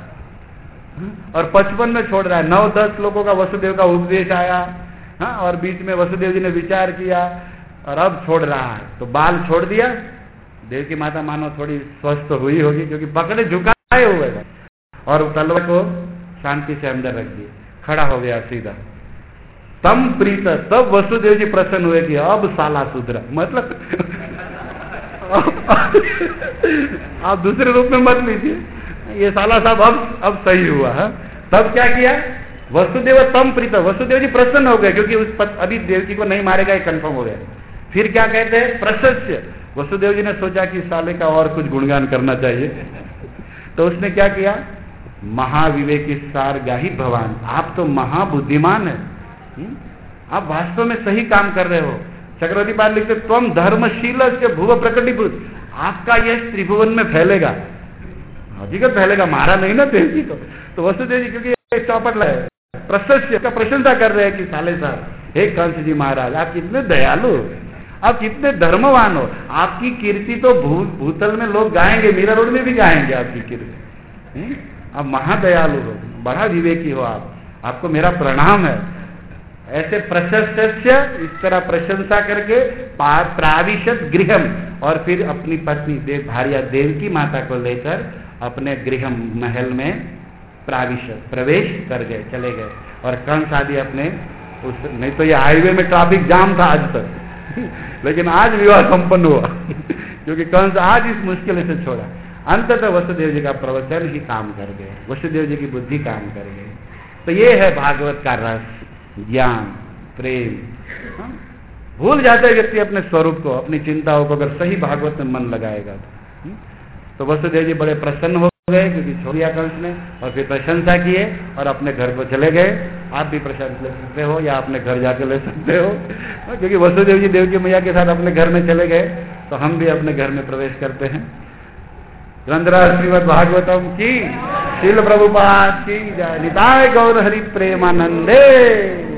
और पचपन में छोड़ रहा है। नौ दस श्लोकों का वसुदेव का उपदेश आया, हाँ, और बीच में वसुदेव जी ने विचार किया और अब छोड़ रहा है। तो बाल छोड़ दिया, देव की माता मानो थोड़ी स्वस्थ हुई होगी, क्योंकि पकड़े झुकाए हुए थे, और तलवार को शांति से अंदर रख दिया, खड़ा हो गया सीधा। तम प्रीत, तब वसुदेव जी प्रसन्न हुए कि अब साला सुधरा, मतलब आप दूसरे रूप में मत लीजिए, ये साला साहब अब अब सही हुआ है। तब क्या किया, वसुदेव तम प्रीत, वसुदेव जी प्रसन्न हो गए, क्योंकि उस पत, अभी देवकी को नहीं मारेगा, ये कंफर्म हो गया। फिर क्या कहते हैं, प्रशस्य, वसुदेव जी ने सोचा कि साले का और कुछ गुणगान करना चाहिए, तो उसने क्या किया, महाविवेकी सार गाही भगवान, आप तो महाबुद्धिमान है, आप वास्तव में सही काम कर रहे हो। चक्रवर्ती पाल लिखते, तुम धर्मशील से भुव प्रकटीभूत, आपका यश त्रिभुवन में फैलेगा। हकीकत पहले का मारा नहीं ना देव जी को, तो वसुदेव जी क्योंकि चौपट लाए प्रशस्य का प्रशंसा कर रहे हैं कि साले साहब, हे कंस जी महाराज, आप कितने दयालु, आप कितने धर्मवान हो, आपकी कीर्ति तो भू, भूतल में लोग गाएंगे, मीरा रोड में भी गाएंगे आपकी कीर्ति, आप महादयालु हो, बड़ा विवेकी हो आप, आपको मेरा प्रणाम है। ऐसे प्रशस्य इस तरह प्रशंसा करके प्राविशत गृहम, और फिर अपनी पत्नी देव भार्या देवकी माता को लेकर अपने गृहम महल में प्राविशत प्रवेश कर गए, चले गए। और कंस आदि अपने उस, नहीं तो ये हाईवे में ट्रैफिक जाम था आज तक लेकिन आज विवाह संपन्न हुआ क्योंकि कंस आज इस मुश्किल से छोड़ा। अंततः वसुदेव जी का प्रवचन ही काम कर गए, वसुदेव जी की बुद्धि काम कर गई। तो ये है भागवत का रस, ज्ञान, प्रेम। हाँ? भूल जाता है व्यक्ति अपने स्वरूप को, अपनी चिंताओं को, अगर सही भागवत में मन लगाएगा तो। तो वसुदेव जी बड़े प्रसन्न हो गए क्योंकि छोड़ दिया कंस ने, और फिर प्रशंसा किए और अपने घर को चले गए। आप भी प्रशंसा ले सकते हो या अपने घर जाके ले सकते हो, क्योंकि वसुदेव जी देवकी मैया के साथ अपने घर में चले गए, तो हम भी अपने घर में प्रवेश करते हैं। ग्रंथराज श्रीमद् भागवतम की, शील प्रभुपाद की जय। निताय गौर हरि प्रेमानंदे।